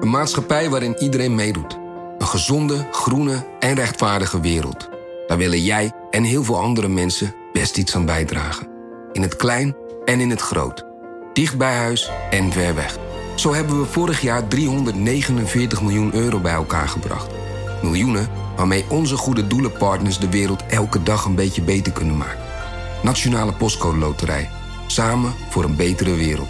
Een maatschappij waarin iedereen meedoet. Een gezonde, groene en rechtvaardige wereld. Daar willen jij en heel veel andere mensen best iets aan bijdragen. In het klein en in het groot. Dicht bij huis en ver weg. Zo hebben we vorig jaar 349 miljoen euro bij elkaar gebracht. Miljoenen waarmee onze goede doelenpartners de wereld elke dag een beetje beter kunnen maken. Nationale Postcode Loterij. Samen voor een betere wereld.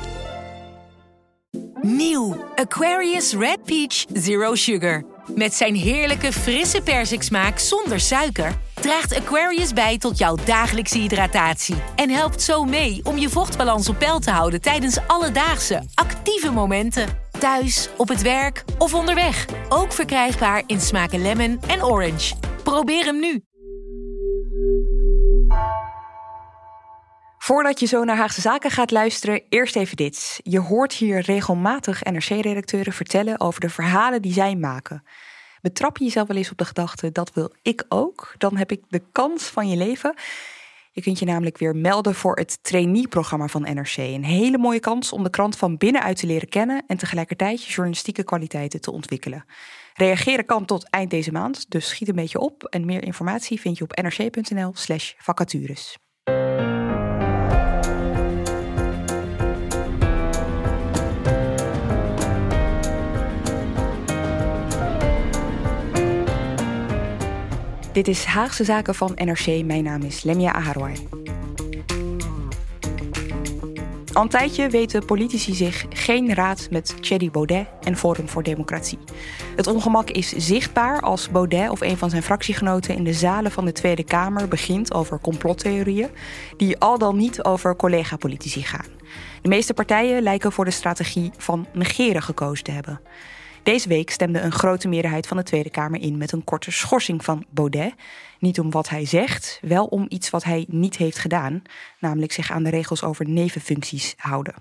Nieuw Aquarius Red Peach Zero Sugar. Met zijn heerlijke frisse persiksmaak zonder suiker draagt Aquarius bij tot jouw dagelijkse hydratatie. En helpt zo mee om je vochtbalans op peil te houden tijdens alledaagse, actieve momenten. Thuis, op het werk of onderweg. Ook verkrijgbaar in smaken lemon en orange. Probeer hem nu. Voordat je zo naar Haagse Zaken gaat luisteren, eerst even dit. Je hoort hier regelmatig NRC-redacteuren vertellen over de verhalen die zij maken. Betrap je jezelf wel eens op de gedachte, dat wil ik ook? Dan heb ik de kans van je leven. Je kunt je namelijk weer melden voor het trainee-programma van NRC. Een hele mooie kans om de krant van binnenuit te leren kennen en tegelijkertijd je journalistieke kwaliteiten te ontwikkelen. Reageren kan tot eind deze maand, dus schiet een beetje op. En meer informatie vind je op nrc.nl/vacatures. Dit is Haagse Zaken van NRC. Mijn naam is Lemia Aharwai. Al een tijdje weten politici zich geen raad met Thierry Baudet en Forum voor Democratie. Het ongemak is zichtbaar als Baudet of een van zijn fractiegenoten in de zalen van de Tweede Kamer begint over complottheorieën die al dan niet over collega-politici gaan. De meeste partijen lijken voor de strategie van negeren gekozen te hebben. Deze week stemde een grote meerderheid van de Tweede Kamer in met een korte schorsing van Baudet. Niet om wat hij zegt, wel om iets wat hij niet heeft gedaan, namelijk zich aan de regels over nevenfuncties houden.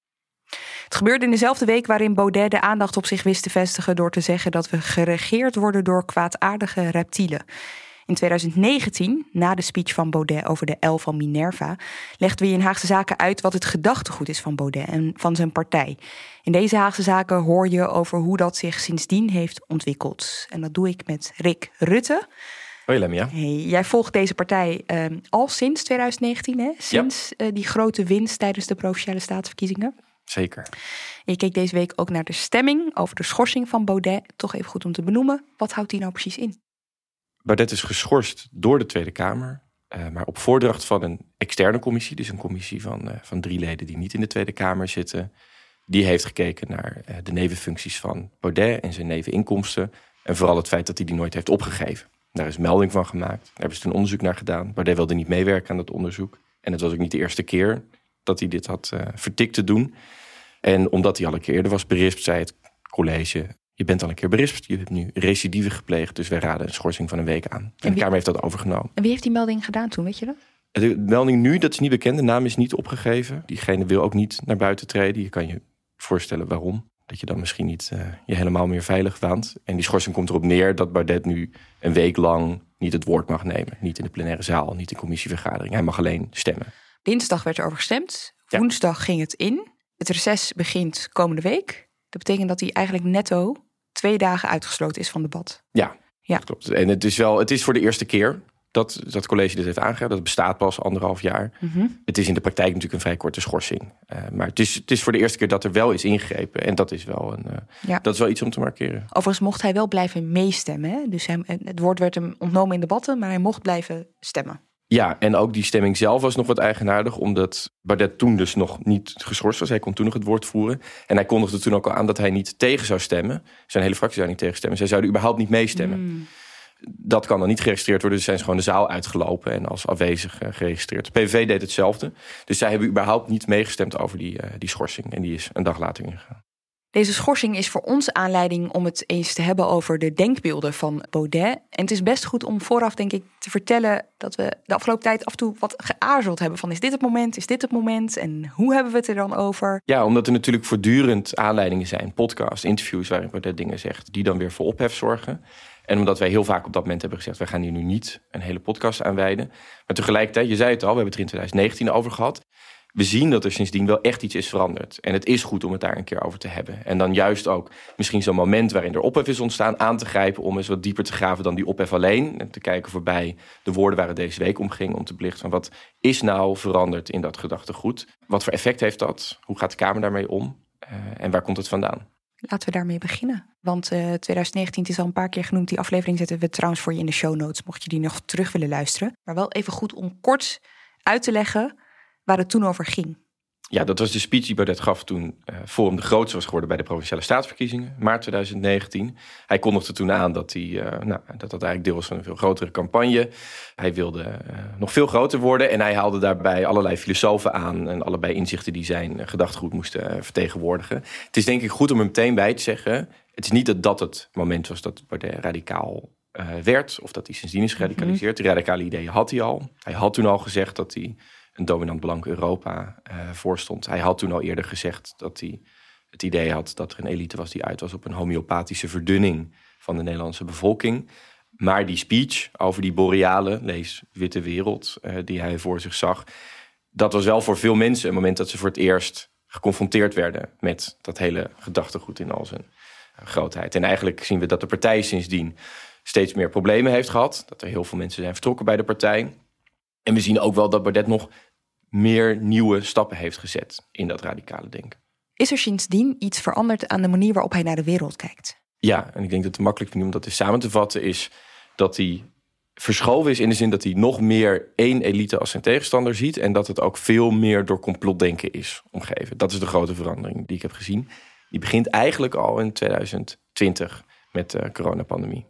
Het gebeurde in dezelfde week waarin Baudet de aandacht op zich wist te vestigen door te zeggen dat we geregeerd worden door kwaadaardige reptielen. In 2019, na de speech van Baudet over de L van Minerva, legden we in Haagse Zaken uit wat het gedachtegoed is van Baudet en van zijn partij. In deze Haagse Zaken hoor je over hoe dat zich sindsdien heeft ontwikkeld. En dat doe ik met Rick Rutte. Hoi Lemia. Hey, jij volgt deze partij al sinds 2019, hè? Sinds die grote winst tijdens de Provinciale Statenverkiezingen. Zeker. En je keek deze week ook naar de stemming over de schorsing van Baudet. Toch even goed om te benoemen. Wat houdt die nou precies in? Baudet is geschorst door de Tweede Kamer, maar op voordracht van een externe commissie, dus een commissie van 3 leden die niet in de Tweede Kamer zitten. Die heeft gekeken naar de nevenfuncties van Baudet en zijn neveninkomsten en vooral het feit dat hij die nooit heeft opgegeven. Daar is melding van gemaakt, daar hebben ze een onderzoek naar gedaan. Baudet wilde niet meewerken aan dat onderzoek en het was ook niet de eerste keer dat hij dit had vertikt te doen. En omdat hij al een keer eerder was berispt, zei het college: je bent al een keer berispt, je hebt nu recidive gepleegd, dus wij raden een schorsing van een week aan. En de Kamer heeft dat overgenomen. En wie heeft die melding gedaan toen, weet je dat? De melding nu, dat is niet bekend, de naam is niet opgegeven. Diegene wil ook niet naar buiten treden. Je kan je voorstellen waarom. Dat je dan misschien niet je helemaal meer veilig waant. En die schorsing komt erop neer dat Baudet nu een week lang niet het woord mag nemen. Niet in de plenaire zaal, niet in commissievergadering. Hij mag alleen stemmen. Dinsdag werd er over gestemd. Woensdag ging het in. Het reces begint komende week. Dat betekent dat hij eigenlijk netto 2 dagen uitgesloten is van debat. Ja. Dat klopt. En het is voor de eerste keer dat college dit heeft aangegeven. Dat bestaat pas 1,5 jaar. Mm-hmm. Het is in de praktijk natuurlijk een vrij korte schorsing. Maar het is voor de eerste keer dat er wel is ingegrepen. En dat is wel, dat is wel iets om te markeren. Overigens mocht hij wel blijven meestemmen. Hè? Dus het woord werd hem ontnomen in debatten, maar hij mocht blijven stemmen. Ja, en ook die stemming zelf was nog wat eigenaardig, omdat Baudet toen dus nog niet geschorst was. Hij kon toen nog het woord voeren. En hij kondigde toen ook al aan dat hij niet tegen zou stemmen. Zijn hele fractie zou niet tegenstemmen. Zij zouden überhaupt niet meestemmen. Dat kan dan niet geregistreerd worden, dus zijn ze gewoon de zaal uitgelopen en als afwezig geregistreerd. De PVV deed hetzelfde. Dus zij hebben überhaupt niet meegestemd over die schorsing. En die is een dag later ingegaan. Deze schorsing is voor ons aanleiding om het eens te hebben over de denkbeelden van Baudet. En het is best goed om vooraf, denk ik, te vertellen dat we de afgelopen tijd af en toe wat geaarzeld hebben. Van is dit het moment, is dit het moment en hoe hebben we het er dan over? Ja, omdat er natuurlijk voortdurend aanleidingen zijn, podcasts, interviews waarin Baudet dingen zegt die dan weer voor ophef zorgen. En omdat wij heel vaak op dat moment hebben gezegd, wij gaan hier nu niet een hele podcast aan wijden. Maar tegelijkertijd, je zei het al, we hebben het er in 2019 over gehad. we zien dat er sindsdien wel echt iets is veranderd. En het is goed om het daar een keer over te hebben. En dan juist ook misschien zo'n moment waarin er ophef is ontstaan aan te grijpen om eens wat dieper te graven dan die ophef alleen. En te kijken voorbij de woorden waar het deze week om ging. Om te belichten van wat is nou veranderd in dat gedachtegoed? Wat voor effect heeft dat? Hoe gaat de Kamer daarmee om? En waar komt het vandaan? Laten we daarmee beginnen. Want 2019 is al een paar keer genoemd. Die aflevering zetten we trouwens voor je in de show notes, mocht je die nog terug willen luisteren. Maar wel even goed om kort uit te leggen waar het toen over ging. Ja, dat was de speech die Baudet gaf toen Forum de grootste was geworden bij de Provinciale Staatsverkiezingen, maart 2019. Hij kondigde toen aan dat dat eigenlijk deel was van een veel grotere campagne. Hij wilde nog veel groter worden en hij haalde daarbij allerlei filosofen aan en allebei inzichten die zijn gedachtegoed moesten vertegenwoordigen. Het is denk ik goed om er meteen bij te zeggen, het is niet dat het moment was dat Baudet radicaal werd of dat hij sindsdien is geradicaliseerd. Die radicale ideeën had hij al. Hij had toen al gezegd dat hij een dominant blank Europa voorstond. Hij had toen al eerder gezegd dat hij het idee had dat er een elite was die uit was op een homeopathische verdunning van de Nederlandse bevolking. Maar die speech over die boreale, lees witte wereld, die hij voor zich zag, dat was wel voor veel mensen een moment dat ze voor het eerst geconfronteerd werden met dat hele gedachtegoed in al zijn grootheid. En eigenlijk zien we dat de partij sindsdien steeds meer problemen heeft gehad. Dat er heel veel mensen zijn vertrokken bij de partij. En we zien ook wel dat Baudet nog meer nieuwe stappen heeft gezet in dat radicale denken. Is er sindsdien iets veranderd aan de manier waarop hij naar de wereld kijkt? Ja, en ik denk dat het makkelijk om dat eens samen te vatten is dat hij verschoven is in de zin dat hij nog meer één elite als zijn tegenstander ziet en dat het ook veel meer door complotdenken is omgeven. Dat is de grote verandering die ik heb gezien. Die begint eigenlijk al in 2020 met de coronapandemie.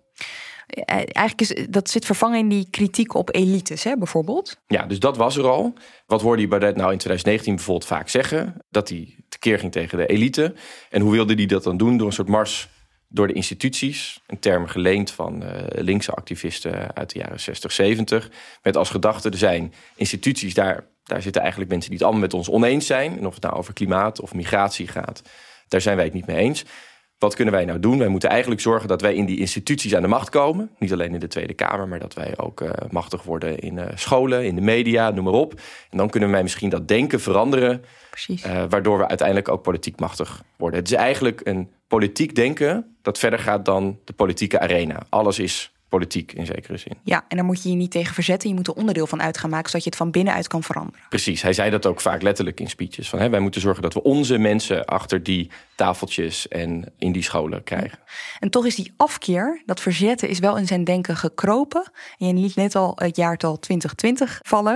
Eigenlijk dat zit vervangen in die kritiek op elites, hè, bijvoorbeeld? Ja, dus dat was er al. Wat hoorde Baudet nou in 2019 bijvoorbeeld vaak zeggen? Dat hij tekeer ging tegen de elite. En hoe wilde hij dat dan doen? Door een soort mars door de instituties. Een term geleend van linkse activisten uit de jaren 60, 70. Met als gedachte, er zijn instituties, daar zitten eigenlijk mensen die het allemaal met ons oneens zijn. En of het nou over klimaat of migratie gaat, daar zijn wij het niet mee eens. Wat kunnen wij nou doen? Wij moeten eigenlijk zorgen dat wij in die instituties aan de macht komen. Niet alleen in de Tweede Kamer, maar dat wij ook machtig worden in scholen, in de media, noem maar op. En dan kunnen wij misschien dat denken veranderen. Precies. Waardoor we uiteindelijk ook politiek machtig worden. Het is eigenlijk een politiek denken dat verder gaat dan de politieke arena. Alles is politiek in zekere zin. Ja, en daar moet je je niet tegen verzetten. Je moet er onderdeel van uit gaan maken, zodat je het van binnenuit kan veranderen. Precies, hij zei dat ook vaak letterlijk in speeches. Van, wij moeten zorgen dat we onze mensen achter die tafeltjes en in die scholen krijgen. En toch is die afkeer, dat verzetten, is wel in zijn denken gekropen. En je liet net al het jaartal 2020 vallen.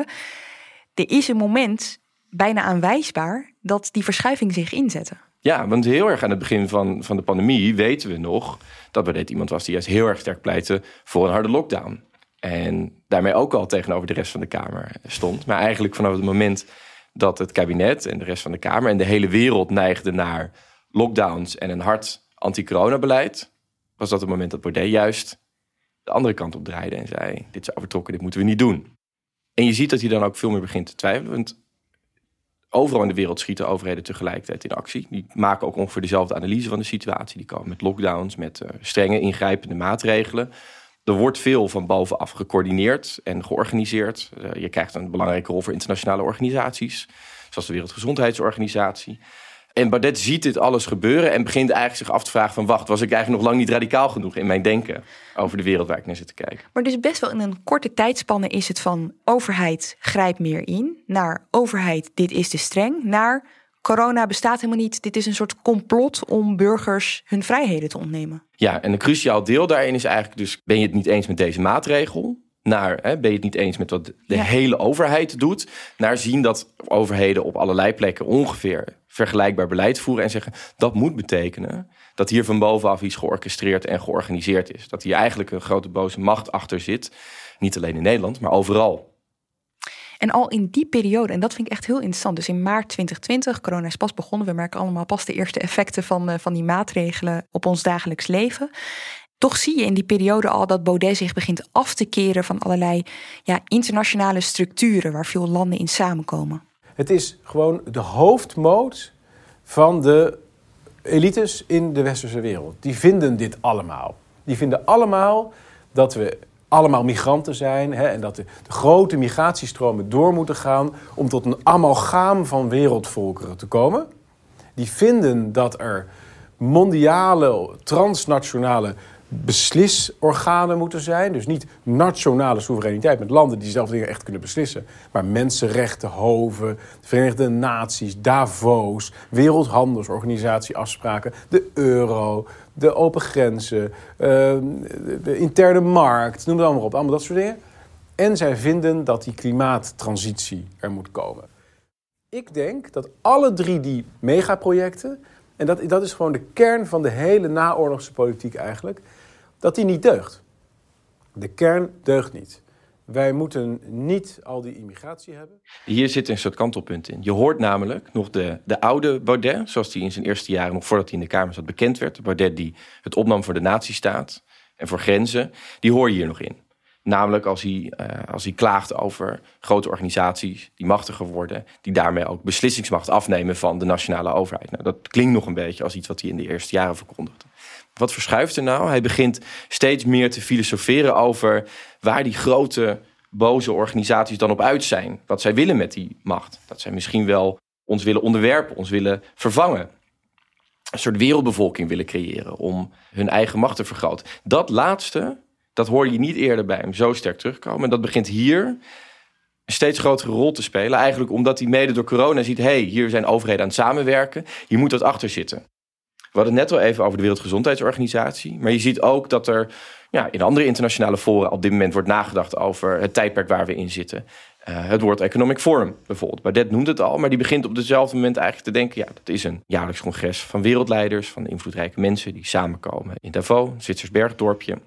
Er is een moment, bijna aanwijsbaar, dat die verschuiving zich inzette. Ja, want heel erg aan het begin van de pandemie weten we nog dat Baudet iemand was die juist heel erg sterk pleitte voor een harde lockdown. En daarmee ook al tegenover de rest van de Kamer stond. Maar eigenlijk vanaf het moment dat het kabinet en de rest van de Kamer en de hele wereld neigden naar lockdowns en een hard anti-coronabeleid, was dat het moment dat Baudet juist de andere kant op draaide en zei, dit is overtrokken, dit moeten we niet doen. En je ziet dat hij dan ook veel meer begint te twijfelen. Want overal in de wereld schieten overheden tegelijkertijd in actie. Die maken ook ongeveer dezelfde analyse van de situatie. Die komen met lockdowns, met strenge ingrijpende maatregelen. Er wordt veel van bovenaf gecoördineerd en georganiseerd. Je krijgt een belangrijke rol voor internationale organisaties, zoals de Wereldgezondheidsorganisatie. En Baudet ziet dit alles gebeuren en begint eigenlijk zich af te vragen van, wacht, was ik eigenlijk nog lang niet radicaal genoeg in mijn denken over de wereld waar ik naar zit te kijken? Maar dus best wel in een korte tijdspanne is het van overheid grijp meer in, naar overheid dit is te streng, naar corona bestaat helemaal niet, dit is een soort complot om burgers hun vrijheden te ontnemen. Ja, en een cruciaal deel daarin is eigenlijk dus, ben je het niet eens met deze maatregel? Naar, ben je het niet eens met wat de hele overheid doet? Naar zien dat overheden op allerlei plekken ongeveer vergelijkbaar beleid voeren en zeggen, dat moet betekenen dat hier van bovenaf iets georchestreerd en georganiseerd is. Dat hier eigenlijk een grote boze macht achter zit. Niet alleen in Nederland, maar overal. En al in die periode, en dat vind ik echt heel interessant, dus in maart 2020, corona is pas begonnen, we merken allemaal pas de eerste effecten van die maatregelen op ons dagelijks leven. Toch zie je in die periode al dat Baudet zich begint af te keren van allerlei internationale structuren waar veel landen in samenkomen. Het is gewoon de hoofdmoot van de elites in de westerse wereld. Die vinden dit allemaal. Die vinden allemaal dat we allemaal migranten zijn, en dat de grote migratiestromen door moeten gaan om tot een amalgaam van wereldvolkeren te komen. Die vinden dat er mondiale, transnationale beslisorganen moeten zijn. Dus niet nationale soevereiniteit met landen die zelf dingen echt kunnen beslissen. Maar mensenrechtenhoven, de Verenigde Naties, Davos, Wereldhandelsorganisatie afspraken, de euro, de open grenzen, de interne markt, noem het allemaal op. Allemaal dat soort dingen. En zij vinden dat die klimaattransitie er moet komen. Ik denk dat alle 3 die megaprojecten, en dat is gewoon de kern van de hele naoorlogse politiek eigenlijk, dat die niet deugt. De kern deugt niet. Wij moeten niet al die immigratie hebben. Hier zit een soort kantelpunt in. Je hoort namelijk nog de oude Baudet, zoals die in zijn eerste jaren, nog voordat hij in de Kamer zat, bekend werd. De Baudet die het opnam voor de nazistaat en voor grenzen, die hoor je hier nog in. Namelijk als hij klaagt over grote organisaties die machtiger worden, die daarmee ook beslissingsmacht afnemen van de nationale overheid. Nou, dat klinkt nog een beetje als iets wat hij in de eerste jaren verkondigde. Wat verschuift er nou? Hij begint steeds meer te filosoferen over waar die grote, boze organisaties dan op uit zijn. Wat zij willen met die macht. Dat zij misschien wel ons willen onderwerpen, ons willen vervangen. Een soort wereldbevolking willen creëren om hun eigen macht te vergroten. Dat laatste, dat hoor je niet eerder bij hem zo sterk terugkomen. En dat begint hier een steeds grotere rol te spelen. Eigenlijk omdat hij mede door corona ziet, hier zijn overheden aan het samenwerken. Hier moet dat achter zitten. We hadden het net al even over de Wereldgezondheidsorganisatie. Maar je ziet ook dat er in andere internationale fora op dit moment wordt nagedacht over het tijdperk waar we in zitten. Het World Economic Forum bijvoorbeeld. Baudet noemt het al, maar die begint op hetzelfde moment eigenlijk te denken, dat is een jaarlijks congres van wereldleiders, van invloedrijke mensen die samenkomen in Davos, een Zwitsers bergdorpje,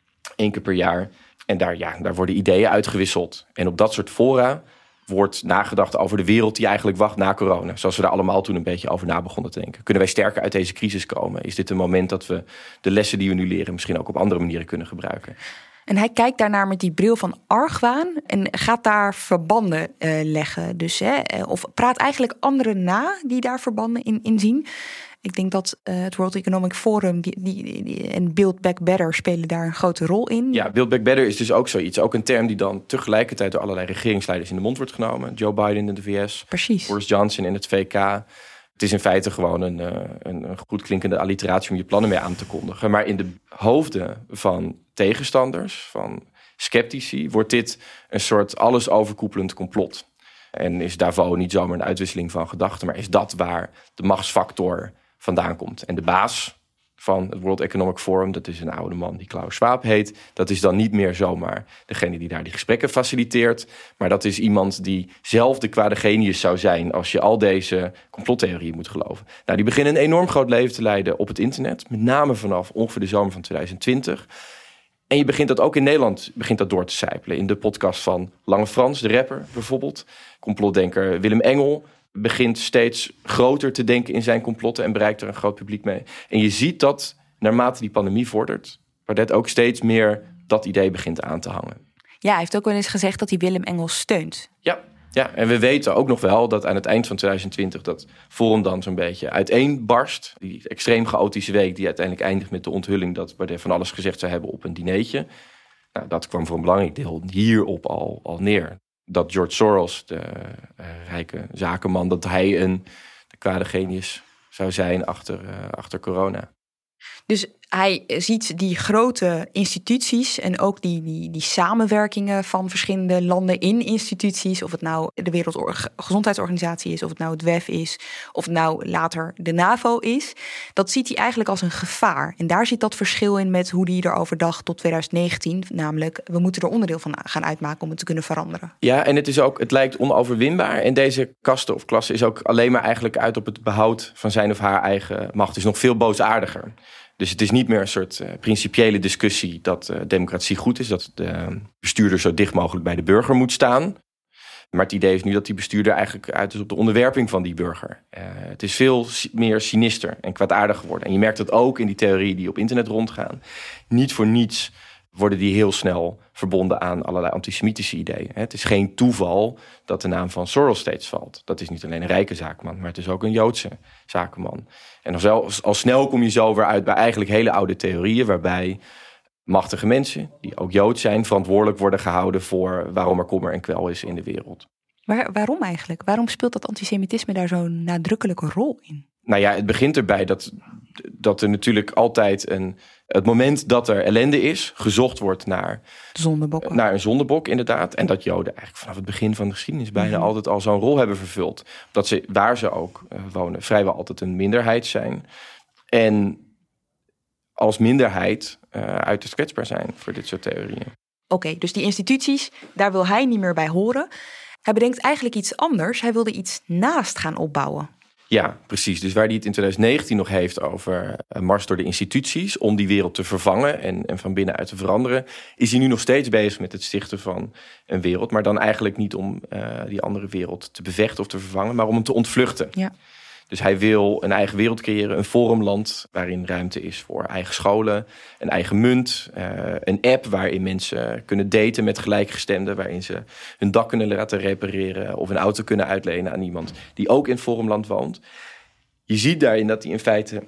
1 keer per jaar. En daar worden ideeën uitgewisseld. En op dat soort fora wordt nagedacht over de wereld die eigenlijk wacht na corona. Zoals we daar allemaal toen een beetje over na begonnen te denken. Kunnen wij sterker uit deze crisis komen? Is dit een moment dat we de lessen die we nu leren misschien ook op andere manieren kunnen gebruiken? En hij kijkt daarnaar met die bril van argwaan en gaat daar verbanden leggen. Dus, of praat eigenlijk anderen na die daar verbanden in zien. Ik denk dat het World Economic Forum en Build Back Better spelen daar een grote rol in. Ja, Build Back Better is dus ook zoiets. Ook een term die dan tegelijkertijd door allerlei regeringsleiders in de mond wordt genomen. Joe Biden in de VS. Precies. Boris Johnson in het VK. Het is in feite gewoon een goed klinkende alliteratie om je plannen mee aan te kondigen. Maar in de hoofden van tegenstanders, van sceptici, wordt dit een soort alles overkoepelend complot. En is Davos niet zomaar een uitwisseling van gedachten, maar is dat waar de machtsfactor vandaan komt. En de baas van het World Economic Forum, dat is een oude man die Klaus Schwab heet. Dat is dan niet meer zomaar degene die daar die gesprekken faciliteert. Maar dat is iemand die zelf de kwade genius zou zijn als je al deze complottheorieën moet geloven. Nou, die beginnen een enorm groot leven te leiden op het internet. Met name vanaf ongeveer de zomer van 2020. En je begint dat ook in Nederland door te sijpelen. In de podcast van Lange Frans, de rapper bijvoorbeeld. Complotdenker Willem Engel begint steeds groter te denken in zijn complotten en bereikt er een groot publiek mee. En je ziet dat naarmate die pandemie vordert, Baudet ook steeds meer dat idee begint aan te hangen. Ja, hij heeft ook wel eens gezegd dat hij Willem Engel steunt. Ja, en we weten ook nog wel dat aan het eind van 2020 dat Forum dan zo'n beetje uiteenbarst. Die extreem chaotische week die uiteindelijk eindigt met de onthulling dat Baudet van alles gezegd zou hebben op een dinertje. Nou, dat kwam voor een belangrijk deel hierop al neer. Dat George Soros, de rijke zakenman, dat hij de kwade genius zou zijn achter corona. Dus hij ziet die grote instituties en ook die samenwerkingen van verschillende landen in instituties. Of het nou de Wereldgezondheidsorganisatie is, of het nou het WEF is, of het nou later de NAVO is. Dat ziet hij eigenlijk als een gevaar. En daar zit dat verschil in met hoe hij erover dacht tot 2019. Namelijk, we moeten er onderdeel van gaan uitmaken om het te kunnen veranderen. Ja, en het lijkt onoverwinbaar. En deze kaste of klasse is ook alleen maar eigenlijk uit op het behoud van zijn of haar eigen macht. Het is nog veel boosaardiger. Dus het is niet meer een soort principiële discussie dat democratie goed is. Dat de bestuurder zo dicht mogelijk bij de burger moet staan. Maar het idee is nu dat die bestuurder eigenlijk uit is op de onderwerping van die burger. Het is veel meer sinister en kwaadaardig geworden. En je merkt dat ook in die theorieën die op internet rondgaan. Niet voor niets worden die heel snel verbonden aan allerlei antisemitische ideeën. Het is geen toeval dat de naam van Soros steeds valt. Dat is niet alleen een rijke zakenman, maar het is ook een Joodse zakenman. En al snel kom je zo weer uit bij eigenlijk hele oude theorieën, waarbij machtige mensen, die ook Joods zijn, verantwoordelijk worden gehouden voor waarom er kommer en kwel is in de wereld. Waarom eigenlijk? Waarom speelt dat antisemitisme daar zo'n nadrukkelijke rol in? Nou ja, het begint erbij dat er natuurlijk altijd het moment dat er ellende is, gezocht wordt naar een zondebok, inderdaad. En dat Joden eigenlijk vanaf het begin van de geschiedenis bijna altijd al zo'n rol hebben vervuld. Dat ze, waar ze ook wonen, vrijwel altijd een minderheid zijn. En als minderheid uiterst kwetsbaar zijn voor dit soort theorieën. Oké, dus die instituties, daar wil hij niet meer bij horen. Hij bedenkt eigenlijk iets anders. Hij wilde iets naast gaan opbouwen. Ja, precies. Dus waar hij het in 2019 nog heeft over een mars door de instituties om die wereld te vervangen en van binnenuit te veranderen, is hij nu nog steeds bezig met het stichten van een wereld. Maar dan eigenlijk niet om die andere wereld te bevechten of te vervangen, maar om hem te ontvluchten. Ja. Dus hij wil een eigen wereld creëren, een forumland waarin ruimte is voor eigen scholen, een eigen munt, een app waarin mensen kunnen daten met gelijkgestemden, waarin ze hun dak kunnen laten repareren of een auto kunnen uitlenen aan iemand die ook in het forumland woont. Je ziet daarin dat hij in feite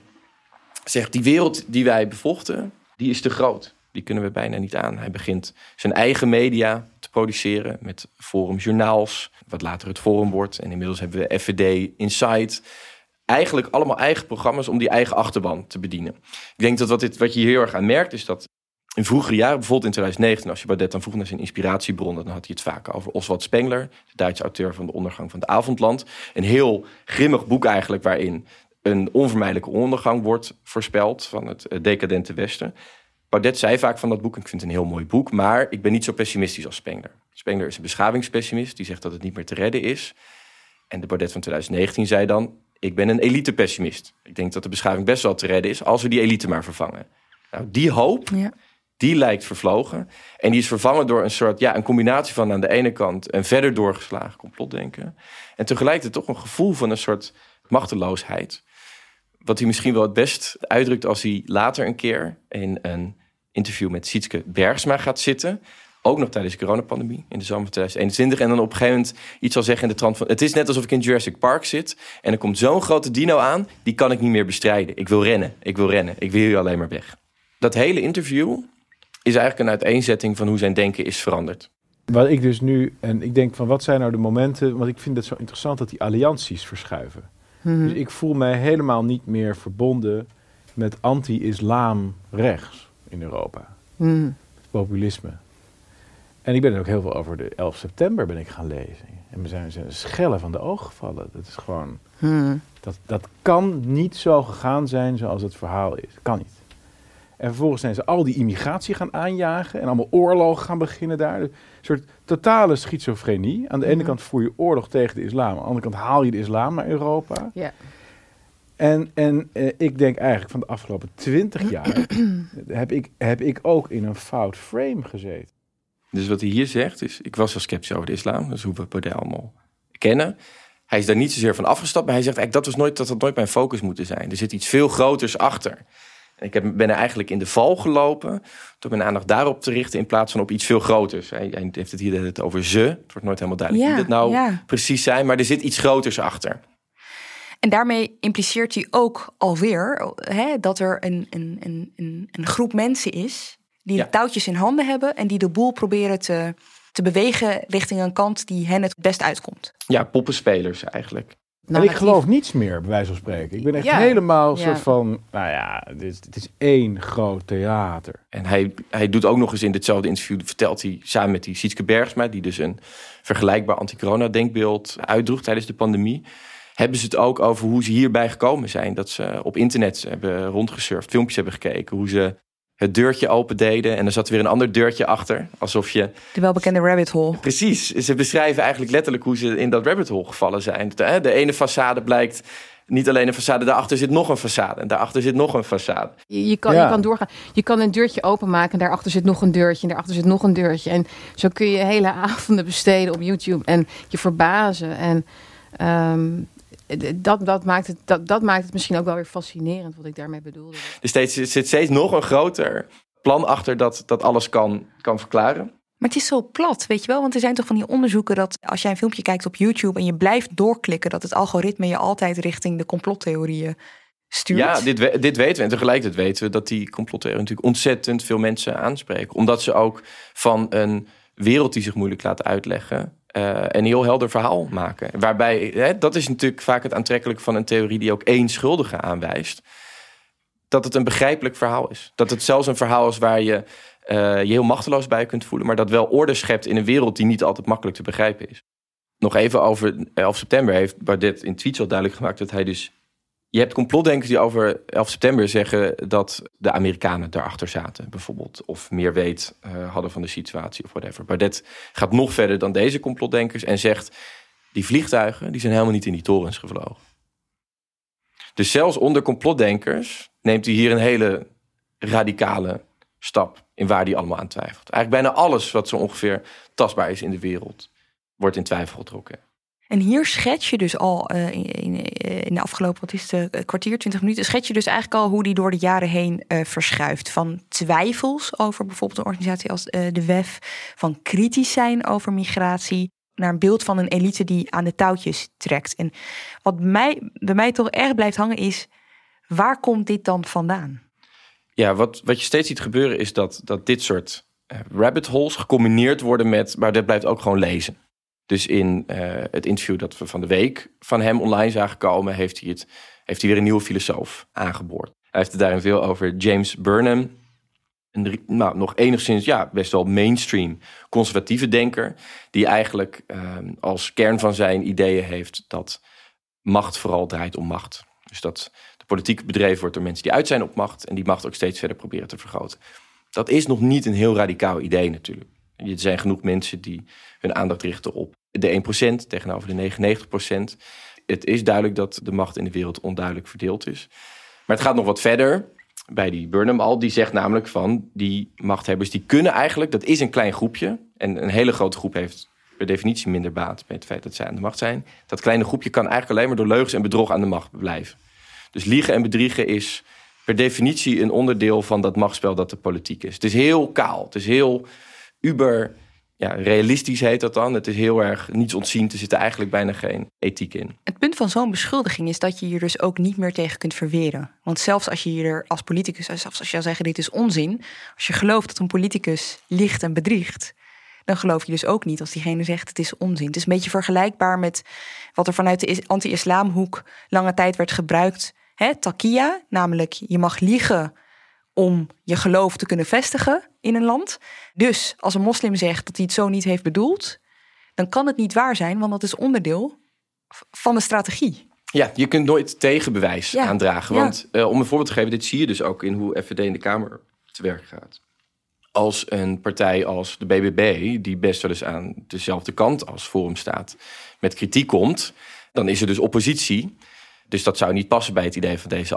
zegt, die wereld die wij bevochten, die is te groot. Die kunnen we bijna niet aan. Hij begint zijn eigen media te produceren met forumjournaals, wat later het Forum wordt. En inmiddels hebben we FVD, Insight. Eigenlijk allemaal eigen programma's om die eigen achterban te bedienen. Ik denk dat wat je hier heel erg aan merkt, is dat in vroegere jaren, bijvoorbeeld in 2019, als je Baudet dan vroeg naar zijn inspiratiebronnen, dan had hij het vaak over Oswald Spengler, de Duitse auteur van De Ondergang van het Avondland. Een heel grimmig boek eigenlijk, waarin een onvermijdelijke ondergang wordt voorspeld van het decadente Westen. Baudet zei vaak van dat boek, ik vind het een heel mooi boek, maar ik ben niet zo pessimistisch als Spengler. Spengler is een beschavingspessimist, die zegt dat het niet meer te redden is. En de Baudet van 2019 zei dan, ik ben een elite-pessimist. Ik denk dat de beschaving best wel te redden is als we die elite maar vervangen. Nou, die hoop, die lijkt vervlogen. En die is vervangen door een soort, een combinatie van aan de ene kant een verder doorgeslagen complotdenken. En tegelijkertijd toch een gevoel van een soort machteloosheid. Wat hij misschien wel het best uitdrukt als hij later een keer in een interview met Sietske Bergsma gaat zitten. Ook nog tijdens de coronapandemie in de zomer van 2021. En dan op een gegeven moment iets zal zeggen in de trant van, het is net alsof ik in Jurassic Park zit. En er komt zo'n grote dino aan, die kan ik niet meer bestrijden. Ik wil rennen. Ik wil hier alleen maar weg. Dat hele interview is eigenlijk een uiteenzetting van hoe zijn denken is veranderd. Wat ik dus nu, en ik denk van wat zijn nou de momenten, want ik vind het zo interessant dat die allianties verschuiven. Mm-hmm. Dus ik voel mij helemaal niet meer verbonden met anti-islam rechts in Europa. Mm. Populisme. En ik ben er ook heel veel over de 11 september ben ik gaan lezen. En we zijn schellen van de ogen gevallen. Dat is gewoon, dat kan niet zo gegaan zijn zoals het verhaal is. Kan niet. En vervolgens zijn ze al die immigratie gaan aanjagen en allemaal oorlogen gaan beginnen daar. Een soort totale schizofrenie. Aan de ene kant voer je oorlog tegen de islam. Aan de andere kant haal je de islam naar Europa. Ja. En ik denk eigenlijk van de afgelopen 20 jaar heb ik ook in een fout frame gezeten. Dus wat hij hier zegt is, ik was wel sceptisch over de islam. Dat is hoe we Baudet allemaal kennen. Hij is daar niet zozeer van afgestapt, maar hij zegt eigenlijk dat had nooit mijn focus moeten zijn. Er zit iets veel groters achter. Ik ben er eigenlijk in de val gelopen door mijn aandacht daarop te richten in plaats van op iets veel groters. Hij heeft het hier over ze. Het wordt nooit helemaal duidelijk wie dat nou precies zijn, maar er zit iets groters achter. En daarmee impliceert hij ook alweer dat er een groep mensen is die de touwtjes in handen hebben en die de boel proberen te bewegen richting een kant die hen het best uitkomt. Ja, poppenspelers eigenlijk. En ik geloof niets meer, bij wijze van spreken. Ik ben echt helemaal soort van, dit is één groot theater. En hij doet ook nog eens in ditzelfde interview, vertelt hij samen met die Sietske Bergsma, die dus een vergelijkbaar anti-corona-denkbeeld uitdroeg tijdens de pandemie, hebben ze het ook over hoe ze hierbij gekomen zijn. Dat ze op internet hebben rondgesurfd, filmpjes hebben gekeken, hoe ze het deurtje open deden en er zat weer een ander deurtje achter. Alsof je... De welbekende rabbit hole. Precies. Ze beschrijven eigenlijk letterlijk hoe ze in dat rabbit hole gevallen zijn. De ene façade blijkt niet alleen een façade, daarachter zit nog een façade. En daarachter zit nog een façade. Je kan doorgaan. Je kan een deurtje openmaken en daarachter zit nog een deurtje. En daarachter zit nog een deurtje. En zo kun je hele avonden besteden op YouTube en je verbazen. En dat maakt het misschien ook wel weer fascinerend, wat ik daarmee bedoelde. Dus er zit steeds nog een groter plan achter dat alles kan verklaren. Maar het is zo plat, weet je wel? Want er zijn toch van die onderzoeken dat als jij een filmpje kijkt op YouTube en je blijft doorklikken, dat het algoritme je altijd richting de complottheorieën stuurt. Ja, dit weten we. En tegelijkertijd weten we dat die complottheorieën natuurlijk ontzettend veel mensen aanspreken. Omdat ze ook van een wereld die zich moeilijk laat uitleggen een heel helder verhaal maken. Waarbij, dat is natuurlijk vaak het aantrekkelijke van een theorie die ook één schuldige aanwijst. Dat het een begrijpelijk verhaal is. Dat het zelfs een verhaal is waar je heel machteloos bij kunt voelen, maar dat wel orde schept in een wereld die niet altijd makkelijk te begrijpen is. Nog even over 11 september heeft Baudet in tweets al duidelijk gemaakt dat hij dus... Je hebt complotdenkers die over 11 september zeggen dat de Amerikanen daarachter zaten, bijvoorbeeld. Of meer weet hadden van de situatie of whatever. Baudet gaat nog verder dan deze complotdenkers en zegt, die vliegtuigen die zijn helemaal niet in die torens gevlogen. Dus zelfs onder complotdenkers neemt hij hier een hele radicale stap in waar hij allemaal aan twijfelt. Eigenlijk bijna alles wat zo ongeveer tastbaar is in de wereld wordt in twijfel getrokken. En hier schets je dus al in de afgelopen, kwartier, 20 minuten, schets je dus eigenlijk al hoe die door de jaren heen verschuift. Van twijfels over bijvoorbeeld een organisatie als de WEF, van kritisch zijn over migratie, naar een beeld van een elite die aan de touwtjes trekt. En wat bij mij toch erg blijft hangen is, waar komt dit dan vandaan? Ja, wat je steeds ziet gebeuren is dat dit soort rabbit holes gecombineerd worden met, maar dat blijft ook gewoon lezen. Dus in het interview dat we van de week van hem online zagen komen, heeft hij weer een nieuwe filosoof aangeboord. Hij heeft het daarin veel over James Burnham. Nog enigszins, best wel mainstream conservatieve denker, die eigenlijk als kern van zijn ideeën heeft dat macht vooral draait om macht. Dus dat de politiek bedreven wordt door mensen die uit zijn op macht en die macht ook steeds verder proberen te vergroten. Dat is nog niet een heel radicaal idee natuurlijk. Er zijn genoeg mensen die hun aandacht richten op de 1% tegenover de 99%. Het is duidelijk dat de macht in de wereld onduidelijk verdeeld is. Maar het gaat nog wat verder. Bij die Burnham al, die zegt namelijk van die machthebbers, die kunnen eigenlijk, dat is een klein groepje. En een hele grote groep heeft per definitie minder baat bij het feit dat zij aan de macht zijn. Dat kleine groepje kan eigenlijk alleen maar door leugens en bedrog aan de macht blijven. Dus liegen en bedriegen is per definitie een onderdeel van dat machtsspel dat de politiek is. Het is heel kaal, het is heel realistisch heet dat dan. Het is heel erg niets ontziend. Er zit eigenlijk bijna geen ethiek in. Het punt van zo'n beschuldiging is dat je je dus ook niet meer tegen kunt verweren. Want zelfs als je er als politicus, zelfs als je zou zeggen dit is onzin, als je gelooft dat een politicus liegt en bedriegt, dan geloof je dus ook niet als diegene zegt het is onzin. Het is een beetje vergelijkbaar met wat er vanuit de anti-islamhoek lange tijd werd gebruikt. Taqiyya, namelijk je mag liegen om je geloof te kunnen vestigen in een land. Dus als een moslim zegt dat hij het zo niet heeft bedoeld, dan kan het niet waar zijn, want dat is onderdeel van de strategie. Ja, je kunt nooit tegenbewijs aandragen. Want om een voorbeeld te geven, dit zie je dus ook in hoe FVD in de Kamer te werk gaat. Als een partij als de BBB, die best wel eens aan dezelfde kant als Forum staat, met kritiek komt, dan is er dus oppositie. Dus dat zou niet passen bij het idee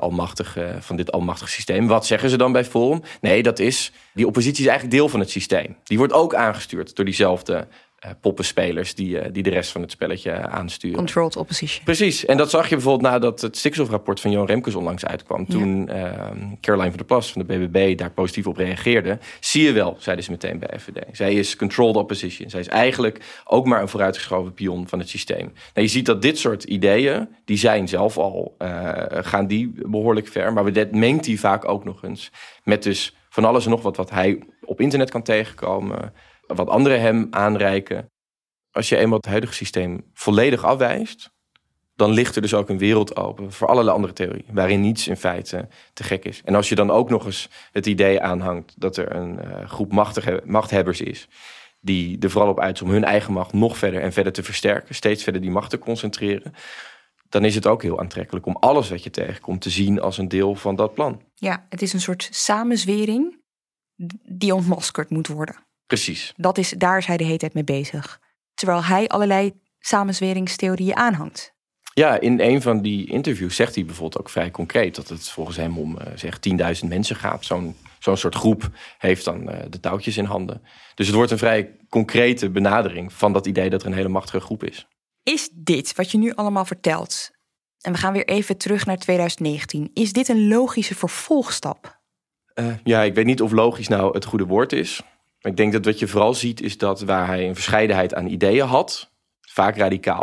van dit almachtige systeem. Wat zeggen ze dan bij Forum? Nee, die oppositie is eigenlijk deel van het systeem. Die wordt ook aangestuurd door diezelfde poppenspelers die de rest van het spelletje aansturen. Controlled opposition. Precies. En dat zag je bijvoorbeeld nadat het stikstofrapport van Johan Remkes onlangs uitkwam. Toen Caroline van der Plas van de BBB daar positief op reageerde. Zie je wel, zeiden ze meteen bij FVD. Zij is controlled opposition. Zij is eigenlijk ook maar een vooruitgeschoven pion van het systeem. Nou, je ziet dat dit soort ideeën, die zijn zelf al, gaan die behoorlijk ver. Maar dat mengt die vaak ook nog eens met dus van alles en nog wat hij op internet kan tegenkomen, wat anderen hem aanreiken. Als je eenmaal het huidige systeem volledig afwijst, dan ligt er dus ook een wereld open voor allerlei andere theorieën, waarin niets in feite te gek is. En als je dan ook nog eens het idee aanhangt dat er een groep machthebbers is, die er vooral op uit om hun eigen macht nog verder en verder te versterken, steeds verder die macht te concentreren, dan is het ook heel aantrekkelijk om alles wat je tegenkomt te zien als een deel van dat plan. Ja, het is een soort samenzwering die ontmaskerd moet worden. Precies. Daar is hij de hele tijd mee bezig. Terwijl hij allerlei samenzweringstheorieën aanhangt. Ja, in een van die interviews zegt hij bijvoorbeeld ook vrij concreet dat het volgens hem om 10.000 mensen gaat. Zo'n soort groep heeft dan de touwtjes in handen. Dus het wordt een vrij concrete benadering van dat idee dat er een hele machtige groep is. Is dit wat je nu allemaal vertelt, en we gaan weer even terug naar 2019, is dit een logische vervolgstap? Ik weet niet of logisch nou het goede woord is. Maar ik denk dat wat je vooral ziet is dat waar hij een verscheidenheid aan ideeën had, vaak radicaal,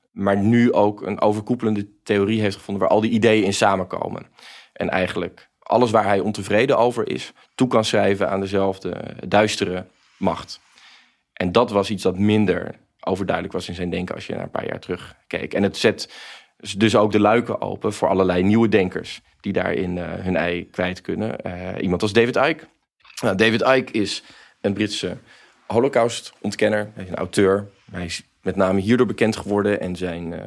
Maar nu ook een overkoepelende theorie heeft gevonden waar al die ideeën in samenkomen. En eigenlijk alles waar hij ontevreden over is, toe kan schrijven aan dezelfde duistere macht. En dat was iets dat minder overduidelijk was in zijn denken als je naar een paar jaar terug keek. En het zet dus ook de luiken open voor allerlei nieuwe denkers die daarin hun ei kwijt kunnen. Iemand als David Icke. Nou, David Icke is een Britse Holocaust-ontkenner. Hij is een auteur. Hij is met name hierdoor bekend geworden en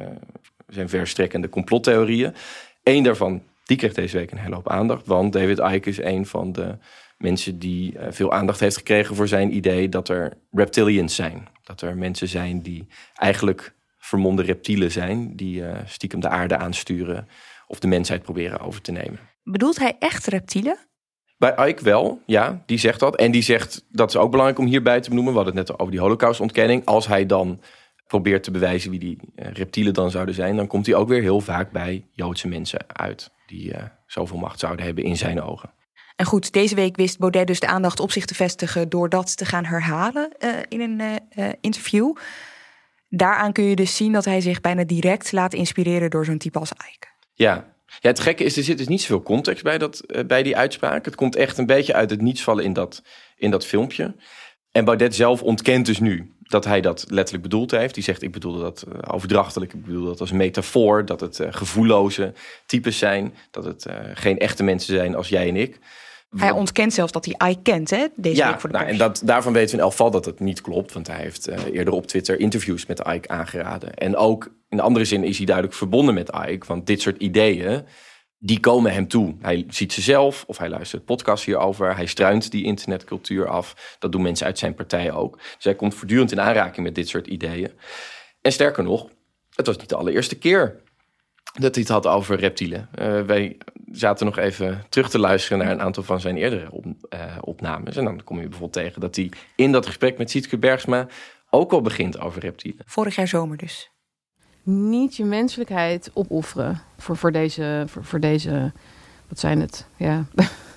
zijn verstrekkende complottheorieën. Eén daarvan, die kreeg deze week een hele hoop aandacht. Want David Icke is een van de mensen die veel aandacht heeft gekregen voor zijn idee dat er reptilians zijn. Dat er mensen zijn die eigenlijk vermomde reptielen zijn, die stiekem de aarde aansturen of de mensheid proberen over te nemen. Bedoelt hij echt reptielen? Bij Icke wel, ja, die zegt dat. En die zegt, dat is ook belangrijk om hierbij te benoemen, we hadden het net over die Holocaust-ontkenning. Als hij dan probeert te bewijzen wie die reptielen dan zouden zijn, dan komt hij ook weer heel vaak bij Joodse mensen uit die zoveel macht zouden hebben in zijn ogen. En goed, deze week wist Baudet dus de aandacht op zich te vestigen door dat te gaan herhalen in een interview. Daaraan kun je dus zien dat hij zich bijna direct laat inspireren door zo'n type als Icke. Ja, het gekke is, er zit dus niet zoveel context bij die uitspraak. Het komt echt een beetje uit het niets vallen in dat filmpje. En Baudet zelf ontkent dus nu dat hij dat letterlijk bedoeld heeft. Die zegt, ik bedoelde dat overdrachtelijk, ik bedoel dat als metafoor, dat het gevoelloze types zijn, dat het geen echte mensen zijn als jij en ik. Hij ontkent zelfs dat hij Icke kent, hè? Deze week voor de pers. En daarvan weten we in elk geval dat het niet klopt. Want hij heeft eerder op Twitter interviews met Icke aangeraden. En ook in andere zin is hij duidelijk verbonden met Icke. Want dit soort ideeën, die komen hem toe. Hij ziet ze zelf of hij luistert podcasts hierover. Hij struint die internetcultuur af. Dat doen mensen uit zijn partij ook. Dus hij komt voortdurend in aanraking met dit soort ideeën. En sterker nog, het was niet de allereerste keer dat hij het had over reptielen. Wij zaten nog even terug te luisteren naar een aantal van zijn eerdere opnames. En dan kom je bijvoorbeeld tegen dat hij in dat gesprek met Sietske Bergsma ook al begint over reptielen. Vorig jaar zomer dus. Niet je menselijkheid opofferen voor deze, wat zijn het? Ja,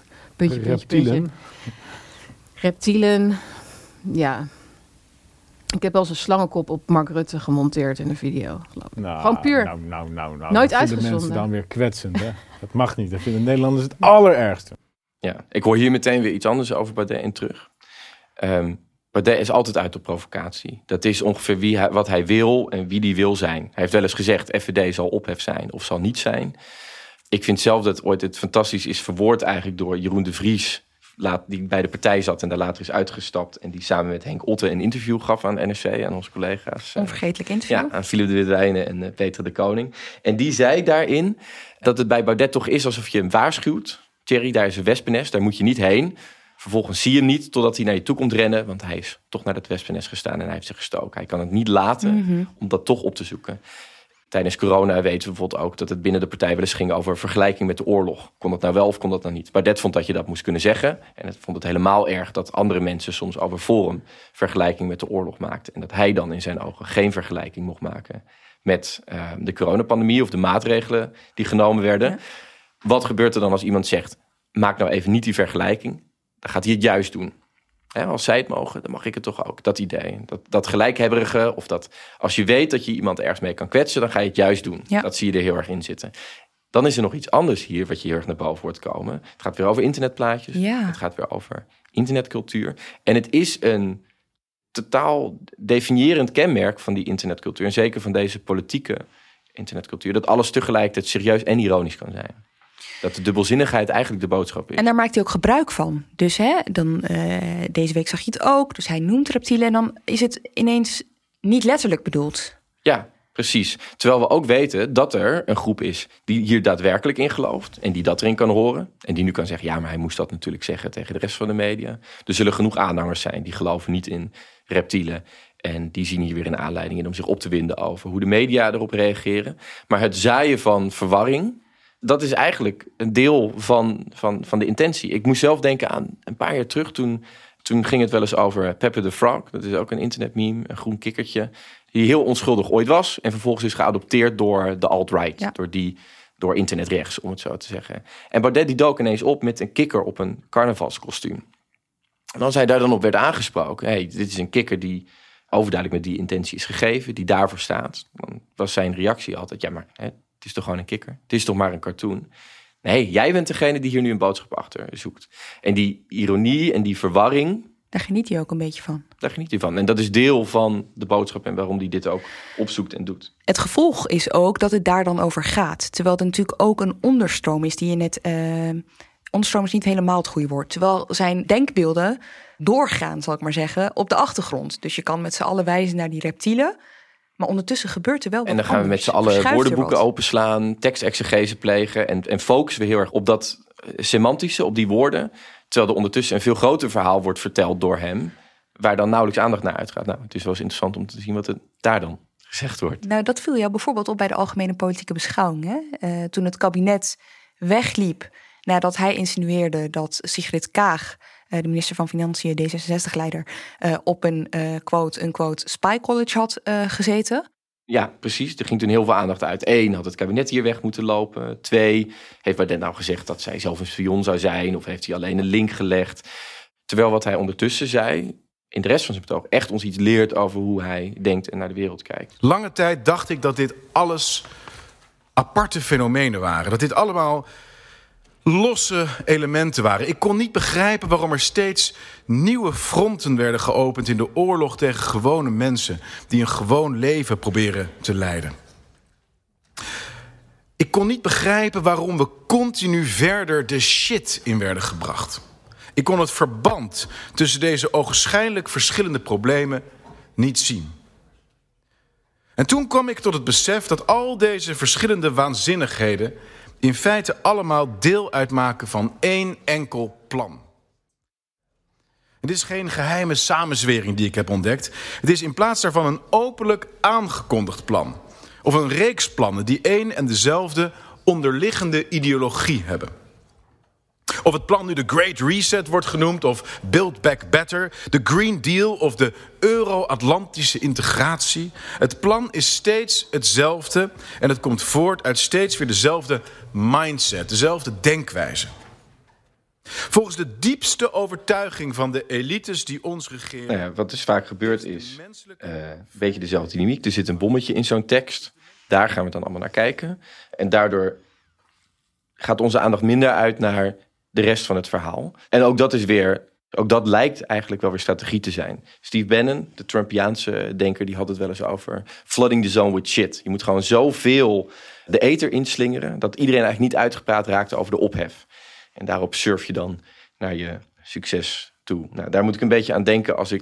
puntje. Reptielen, ja. Ik heb wel eens een slangenkop op Mark Rutte gemonteerd in een video. Gewoon puur. Nou. Nooit dat uitgezonden. vinden mensen dan weer kwetsend, hè? Dat mag niet. Dat vinden Nederlanders het allerergste. Ja, ik hoor hier meteen weer iets anders over Baudet in terug. Baudet is altijd uit op provocatie. Dat is ongeveer wat hij wil en wie die wil zijn. Hij heeft wel eens gezegd, FVD zal ophef zijn of zal niet zijn. Ik vind zelf dat ooit het fantastisch is verwoord eigenlijk door Jeroen de Vries, die bij de partij zat en daar later is uitgestapt. En die samen met Henk Otte een interview gaf aan NRC, aan onze collega's. Onvergetelijk interview. Ja, aan Philip de Witwijnen en Peter de Koning. En die zei daarin dat het bij Baudet toch is alsof je hem waarschuwt. Thierry, daar is een wespennest, daar moet je niet heen. Vervolgens zie je hem niet totdat hij naar je toe komt rennen. Want hij is toch naar dat wespennest gestaan en hij heeft zich gestoken. Hij kan het niet laten om dat toch op te zoeken. Tijdens corona weten we bijvoorbeeld ook dat het binnen de partij wel eens ging over vergelijking met de oorlog. Kon dat nou wel of kon dat nou niet? Baudet vond dat je dat moest kunnen zeggen. En het vond het helemaal erg dat andere mensen soms over Forum vergelijking met de oorlog maakten. En dat hij dan in zijn ogen geen vergelijking mocht maken met de coronapandemie of de maatregelen die genomen werden. Ja. Wat gebeurt er dan als iemand zegt, maak nou even niet die vergelijking? Dan gaat hij het juist doen. Als zij het mogen, dan mag ik het toch ook. Dat idee. Dat gelijkhebberige. Of dat als je weet dat je iemand ergens mee kan kwetsen, dan ga je het juist doen. Ja. Dat zie je er heel erg in zitten. Dan is er nog iets anders hier wat je heel erg naar boven hoort komen. Het gaat weer over internetplaatjes. Ja. Het gaat weer over internetcultuur. En het is een totaal definiërend kenmerk van die internetcultuur. En zeker van deze politieke internetcultuur. Dat alles tegelijkertijd serieus en ironisch kan zijn. Dat de dubbelzinnigheid eigenlijk de boodschap is. En daar maakt hij ook gebruik van. Dus deze week zag je het ook. Dus hij noemt reptielen en dan is het ineens niet letterlijk bedoeld. Ja, precies. Terwijl we ook weten dat er een groep is die hier daadwerkelijk in gelooft. En die dat erin kan horen. En die nu kan zeggen, ja, maar hij moest dat natuurlijk zeggen tegen de rest van de media. Er zullen genoeg aanhangers zijn die geloven niet in reptielen. En die zien hier weer een aanleiding in om zich op te winden over hoe de media erop reageren. Maar het zaaien van verwarring, dat is eigenlijk een deel van de intentie. Ik moest zelf denken aan een paar jaar terug. Toen ging het wel eens over Pepper the Frog. Dat is ook een internetmeme, een groen kikkertje. Die heel onschuldig ooit was. En vervolgens is geadopteerd door de alt-right. Ja. Door internetrechts, om het zo te zeggen. En Baudet die dook ineens op met een kikker op een carnavalskostuum. En als hij daar dan op werd aangesproken. Hey, dit is een kikker die overduidelijk met die intentie is gegeven, die daarvoor staat, dan was zijn reactie altijd, ja, maar het is toch gewoon een kikker? Het is toch maar een cartoon? Nee, jij bent degene die hier nu een boodschap achter zoekt. En die ironie en die verwarring, daar geniet hij ook een beetje van. Daar geniet hij van. En dat is deel van de boodschap en waarom hij dit ook opzoekt en doet. Het gevolg is ook dat het daar dan over gaat. Terwijl er natuurlijk ook een onderstroom is die je net... onderstroom is niet helemaal het goede woord. Terwijl zijn denkbeelden doorgaan, zal ik maar zeggen, op de achtergrond. Dus je kan met z'n allen wijzen naar die reptielen. Maar ondertussen gebeurt er wel wat. En dan gaan we met z'n allen woordenboeken openslaan, tekstexegese plegen en focussen we heel erg op dat semantische, op die woorden. Terwijl er ondertussen een veel groter verhaal wordt verteld door hem, waar dan nauwelijks aandacht naar uitgaat. Nou, het is wel eens interessant om te zien wat er daar dan gezegd wordt. Nou, dat viel jou bijvoorbeeld op bij de algemene politieke beschouwing. Hè? Toen het kabinet wegliep nadat hij insinueerde dat Sigrid Kaag, de minister van Financiën, D66-leider, op een quote-unquote spy college had gezeten. Ja, precies. Er ging toen heel veel aandacht uit. 1, had het kabinet hier weg moeten lopen. 2, heeft Baudet nou gezegd dat zij zelf een spion zou zijn? Of heeft hij alleen een link gelegd? Terwijl wat hij ondertussen zei, in de rest van zijn betoog, echt ons iets leert over hoe hij denkt en naar de wereld kijkt. Lange tijd dacht ik dat dit alles aparte fenomenen waren. Dat dit allemaal losse elementen waren. Ik kon niet begrijpen waarom er steeds nieuwe fronten werden geopend in de oorlog tegen gewone mensen die een gewoon leven proberen te leiden. Ik kon niet begrijpen waarom we continu verder de shit in werden gebracht. Ik kon het verband tussen deze ogenschijnlijk verschillende problemen niet zien. En toen kwam ik tot het besef dat al deze verschillende waanzinnigheden in feite allemaal deel uitmaken van één enkel plan. En dit is geen geheime samenzwering die ik heb ontdekt. Het is in plaats daarvan een openlijk aangekondigd plan. Of een reeks plannen die één en dezelfde onderliggende ideologie hebben. Of het plan nu de Great Reset wordt genoemd, of Build Back Better, de Green Deal of de Euro-Atlantische integratie. Het plan is steeds hetzelfde en het komt voort uit steeds weer dezelfde mindset, dezelfde denkwijze. Volgens de diepste overtuiging van de elites die ons regeren. Nou ja, wat dus vaak gebeurt is een beetje dezelfde dynamiek. Er zit een bommetje in zo'n tekst. Daar gaan we dan allemaal naar kijken. En daardoor gaat onze aandacht minder uit naar de rest van het verhaal. En ook dat lijkt eigenlijk wel weer strategie te zijn. Steve Bannon, de Trumpiaanse denker, die had het wel eens over flooding the zone with shit. Je moet gewoon zoveel de ether inslingeren dat iedereen eigenlijk niet uitgepraat raakte over de ophef. En daarop surf je dan naar je succes toe. Nou, daar moet ik een beetje aan denken als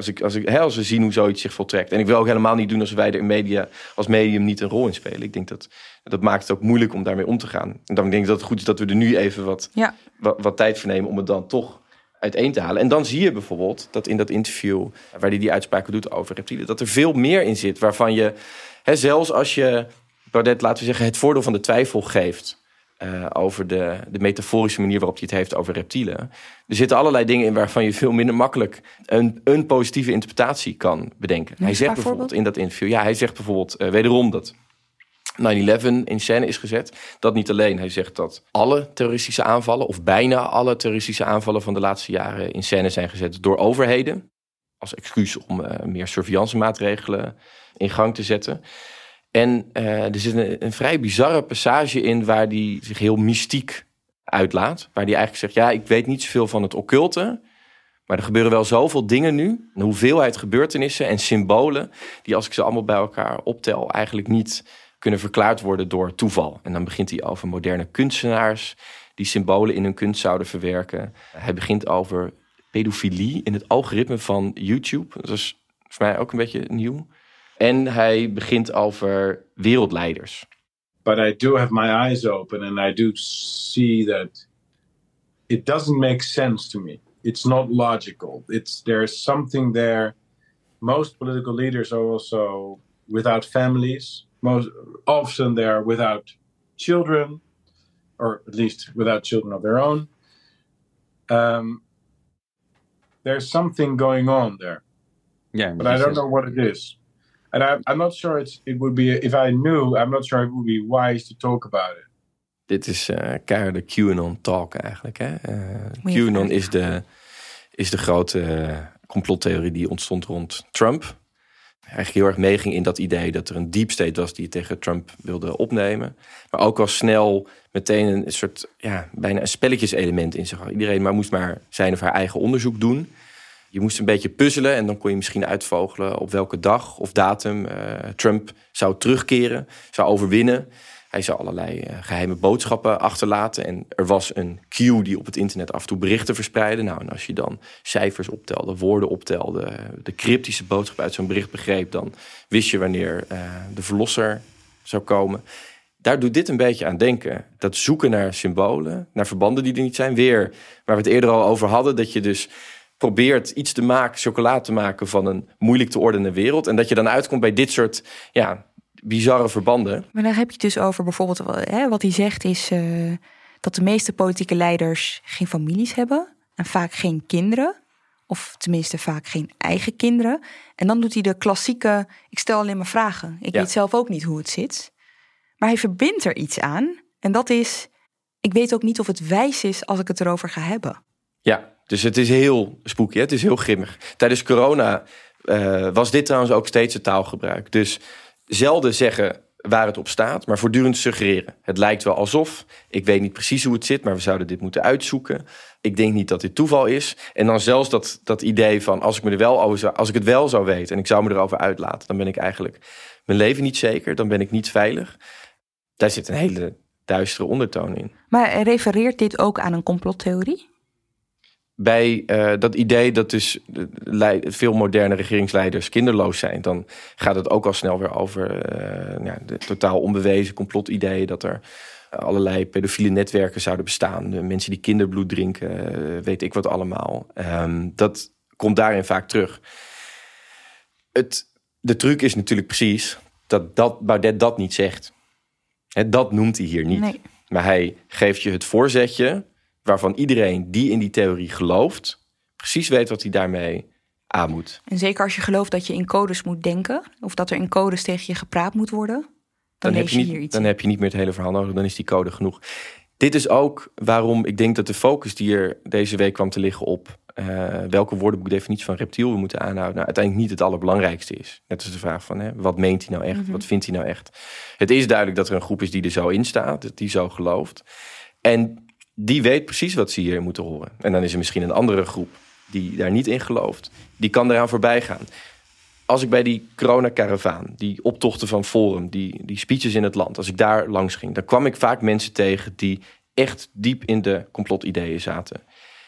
we zien hoe zoiets zich voltrekt. En ik wil ook helemaal niet doen als wij er als medium niet een rol in spelen. Ik denk dat maakt het ook moeilijk om daarmee om te gaan. En dan denk ik dat het goed is dat we er nu even wat tijd voor nemen om het dan toch uiteen te halen. En dan zie je bijvoorbeeld dat in dat interview waar hij die uitspraken doet over reptielen, dat er veel meer in zit waarvan je, zelfs als je Baudet, laten we zeggen, het voordeel van de twijfel geeft over de metaforische manier waarop hij het heeft over reptielen. Er zitten allerlei dingen in waarvan je veel minder makkelijk een positieve interpretatie kan bedenken. Hij zegt bijvoorbeeld in dat interview, wederom dat 9/11 in scène is gezet. Dat niet alleen. Hij zegt dat alle terroristische aanvallen, of bijna alle terroristische aanvallen van de laatste jaren in scène zijn gezet door overheden. Als excuus om meer surveillance-maatregelen in gang te zetten. En er zit een vrij bizarre passage in waar hij zich heel mystiek uitlaat. Waar hij eigenlijk zegt, ik weet niet zoveel van het occulte, maar er gebeuren wel zoveel dingen nu. Een hoeveelheid gebeurtenissen en symbolen die, als ik ze allemaal bij elkaar optel, eigenlijk niet kunnen verklaard worden door toeval. En dan begint hij over moderne kunstenaars die symbolen in hun kunst zouden verwerken. Hij begint over pedofilie in het algoritme van YouTube. Dat is voor mij ook een beetje nieuw. En hij begint over wereldleiders. But I do have my eyes open and I do see that it doesn't make sense to me. It's not logical. There's something there. Most political leaders are also without families. Most often they're without children, or at least without children of their own. There's something going on there. Yeah, but I don't know what it is. And I'm not sure it would be, if I knew, I'm not sure it would be wise to talk about it. Dit is keiharde QAnon-talk eigenlijk. Hè? QAnon is de grote complottheorie die ontstond rond Trump. eigenlijk heel erg meeging in dat idee dat er een deep state was die het tegen Trump wilde opnemen. Maar ook al snel meteen een soort, bijna een spelletjeselement in zich had. Iedereen moest maar zijn of haar eigen onderzoek doen. Je moest een beetje puzzelen en dan kon je misschien uitvogelen op welke dag of datum Trump zou terugkeren, zou overwinnen. Hij zou allerlei geheime boodschappen achterlaten. En er was een queue die op het internet af en toe berichten verspreidde. Nou, en als je dan cijfers optelde, woorden optelde, de cryptische boodschap uit zo'n bericht begreep, dan wist je wanneer de verlosser zou komen. Daar doet dit een beetje aan denken. Dat zoeken naar symbolen, naar verbanden die er niet zijn. Weer waar we het eerder al over hadden, dat je dus probeert iets te maken, chocolade te maken van een moeilijk te ordenen wereld. En dat je dan uitkomt bij dit soort bizarre verbanden. Maar daar heb je het dus over bijvoorbeeld, wat hij zegt is dat de meeste politieke leiders geen families hebben en vaak geen kinderen. Of tenminste vaak geen eigen kinderen. En dan doet hij de klassieke, ik stel alleen maar vragen. Ik weet zelf ook niet hoe het zit. Maar hij verbindt er iets aan. En dat is, ik weet ook niet of het wijs is als ik het erover ga hebben. Ja, dus het is heel spooky, het is heel grimmig. Tijdens corona was dit trouwens ook steeds het taalgebruik. Dus zelden zeggen waar het op staat, maar voortdurend suggereren. Het lijkt wel alsof, ik weet niet precies hoe het zit, maar we zouden dit moeten uitzoeken. Ik denk niet dat dit toeval is. En dan zelfs dat idee van, als ik het wel zou weten en ik zou me erover uitlaten, dan ben ik eigenlijk mijn leven niet zeker, dan ben ik niet veilig. Daar zit een hele duistere ondertoon in. Maar refereert dit ook aan een complottheorie? Bij dat idee dat dus veel moderne regeringsleiders kinderloos zijn, dan gaat het ook al snel weer over de totaal onbewezen complotideeën dat er allerlei pedofiele netwerken zouden bestaan. Mensen die kinderbloed drinken, weet ik wat allemaal. Dat komt daarin vaak terug. De truc is natuurlijk precies dat Baudet dat niet zegt. Dat noemt hij hier niet. Nee. Maar hij geeft je het voorzetje waarvan iedereen die in die theorie gelooft precies weet wat hij daarmee aan moet. En zeker als je gelooft dat je in codes moet denken, of dat er in codes tegen je gepraat moet worden, dan lees je hier iets. Dan heb je niet meer het hele verhaal nodig, dan is die code genoeg. Dit is ook waarom ik denk dat de focus die er deze week kwam te liggen op welke woordenboekdefinitie van reptiel we moeten aanhouden, uiteindelijk niet het allerbelangrijkste is. Net als de vraag van, wat meent hij nou echt? Mm-hmm. Wat vindt hij nou echt? Het is duidelijk dat er een groep is die er zo in staat, die zo gelooft. En die weet precies wat ze hier moeten horen. En dan is er misschien een andere groep die daar niet in gelooft. Die kan eraan voorbij gaan. Als ik bij die corona-karavaan, die optochten van Forum, die speeches in het land, als ik daar langs ging, dan kwam ik vaak mensen tegen die echt diep in de complotideeën zaten.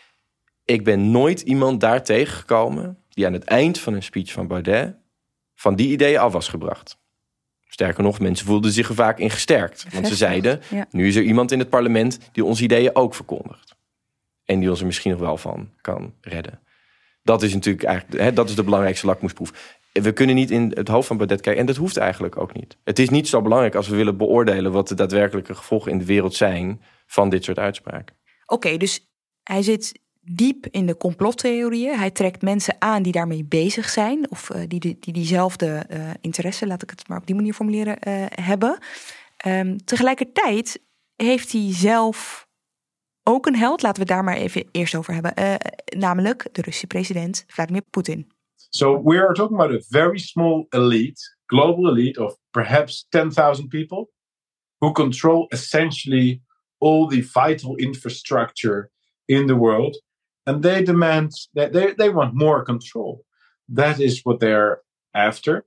Ik ben nooit iemand daar tegengekomen die aan het eind van een speech van Baudet van die ideeën af was gebracht. Sterker nog, mensen voelden zich er vaak in gesterkt. Want ze zeiden, nu is er iemand in het parlement die onze ideeën ook verkondigt. En die ons er misschien nog wel van kan redden. Dat is natuurlijk eigenlijk, dat is de belangrijkste lakmoesproef. We kunnen niet in het hoofd van Baudet kijken. En dat hoeft eigenlijk ook niet. Het is niet zo belangrijk als we willen beoordelen wat de daadwerkelijke gevolgen in de wereld zijn van dit soort uitspraken. Oké, dus hij zit diep in de complottheorieën. Hij trekt mensen aan die daarmee bezig zijn. Of die diezelfde interesse, laat ik het maar op die manier formuleren, hebben. Tegelijkertijd heeft hij zelf ook een held. Laten we het daar maar even eerst over hebben. Namelijk de Russische president Vladimir Poetin. So we are talking about a very small elite, global elite of perhaps 10,000 people who control essentially all the vital infrastructure in the world. And they demand that they want more control. That is what they're after.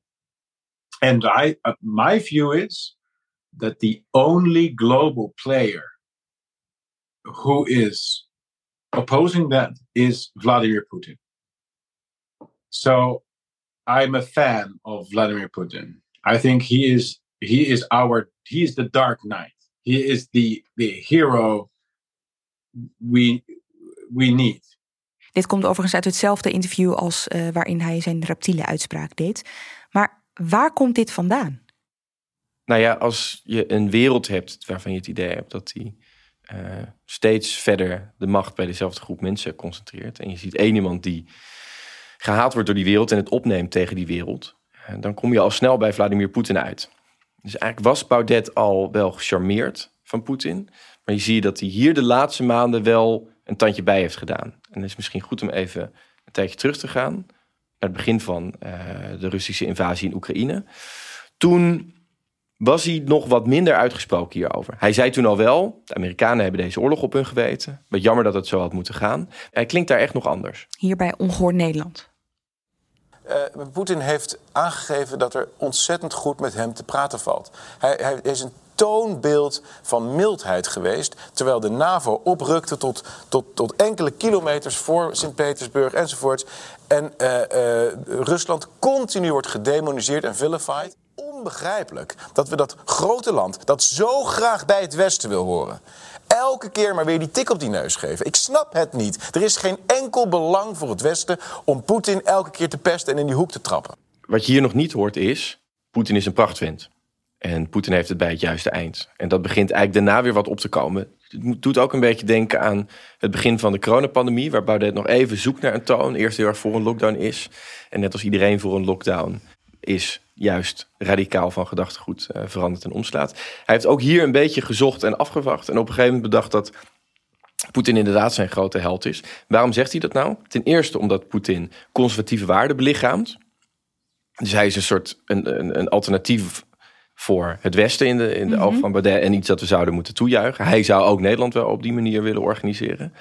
And my view is that the only global player who is opposing that is Vladimir Putin. So I'm a fan of Vladimir Putin. I think he is the Dark Knight. He is the hero we need. Dit komt overigens uit hetzelfde interview als waarin hij zijn reptiele uitspraak deed. Maar waar komt dit vandaan? Nou ja, als je een wereld hebt waarvan je het idee hebt dat die steeds verder de macht bij dezelfde groep mensen concentreert. En je ziet één iemand die gehaat wordt door die wereld en het opneemt tegen die wereld. Dan kom je al snel bij Vladimir Poetin uit. Dus eigenlijk was Baudet al wel gecharmeerd van Poetin. Maar je ziet dat hij hier de laatste maanden wel een tandje bij heeft gedaan. En het is misschien goed om even een tijdje terug te gaan het begin van de Russische invasie in Oekraïne. Toen was hij nog wat minder uitgesproken hierover. Hij zei toen al wel, de Amerikanen hebben deze oorlog op hun geweten. Wat jammer dat het zo had moeten gaan. Hij klinkt daar echt nog anders. Hier bij Ongehoord Nederland. Poetin heeft aangegeven dat er ontzettend goed met hem te praten valt. Hij is een toonbeeld van mildheid geweest, terwijl de NAVO oprukte tot enkele kilometers voor Sint-Petersburg enzovoort. En Rusland continu wordt gedemoniseerd en vilified. Onbegrijpelijk dat we dat grote land, dat zo graag bij het Westen wil horen, elke keer maar weer die tik op die neus geven. Ik snap het niet. Er is geen enkel belang voor het Westen om Poetin elke keer te pesten en in die hoek te trappen. Wat je hier nog niet hoort is, Poetin is een prachtvent. En Poetin heeft het bij het juiste eind. En dat begint eigenlijk daarna weer wat op te komen. Het doet ook een beetje denken aan het begin van de coronapandemie, waar Baudet nog even zoekt naar een toon. Eerst heel erg voor een lockdown is. En net als iedereen voor een lockdown is, juist radicaal van gedachtegoed verandert en omslaat. Hij heeft ook hier een beetje gezocht en afgewacht. En op een gegeven moment bedacht dat Poetin inderdaad zijn grote held is. Waarom zegt hij dat nou? Ten eerste omdat Poetin conservatieve waarden belichaamt. Dus hij is een soort een alternatief voor het Westen in de ogen van Baudet en iets dat we zouden moeten toejuichen. Hij zou ook Nederland wel op die manier willen organiseren.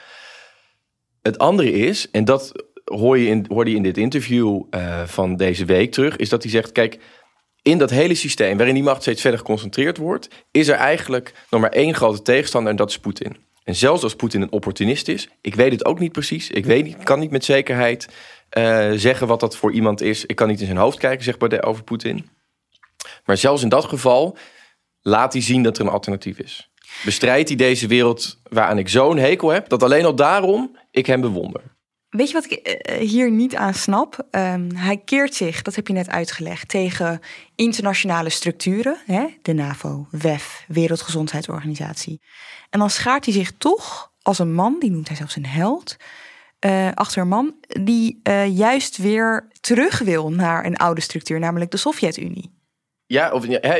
Het andere is, en dat hoorde je in dit interview van deze week terug, is dat hij zegt, kijk, in dat hele systeem waarin die macht steeds verder geconcentreerd wordt, is er eigenlijk nog maar één grote tegenstander en dat is Poetin. En zelfs als Poetin een opportunist is, ik weet het ook niet precies, kan niet met zekerheid zeggen wat dat voor iemand is. Ik kan niet in zijn hoofd kijken, zegt Baudet over Poetin. Maar zelfs in dat geval laat hij zien dat er een alternatief is. Bestrijdt hij deze wereld waaraan ik zo'n hekel heb, dat alleen al daarom ik hem bewonder. Weet je wat ik hier niet aan snap? Hij keert zich, dat heb je net uitgelegd, tegen internationale structuren. Hè? De NAVO, WEF, Wereldgezondheidsorganisatie. En dan schaart hij zich toch als een man, die noemt hij zelfs een held, achter een man die juist weer terug wil naar een oude structuur, namelijk de Sovjet-Unie. Ja,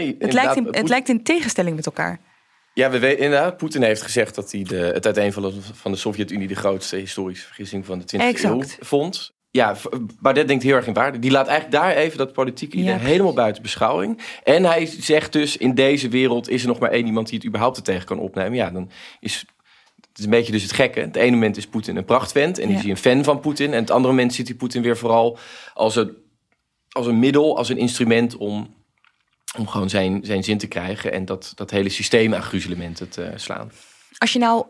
het lijkt in tegenstelling met elkaar. Ja, we weten inderdaad. Poetin heeft gezegd dat hij het uiteenvallen van de Sovjet-Unie de grootste historische vergissing van de 20e eeuw vond. Ja, Baudet denkt heel erg in waarde. Die laat eigenlijk daar even dat politieke idee helemaal buiten beschouwing. En hij zegt dus, in deze wereld is er nog maar één iemand die het überhaupt er tegen kan opnemen. Ja, dan is het is een beetje dus het gekke. Het ene moment is Poetin een prachtvent en is hij een fan van Poetin. En het andere moment ziet hij Poetin weer vooral als een middel, als een instrument om gewoon zijn zin te krijgen en dat hele systeem aan gruzelementen te slaan. Als je nou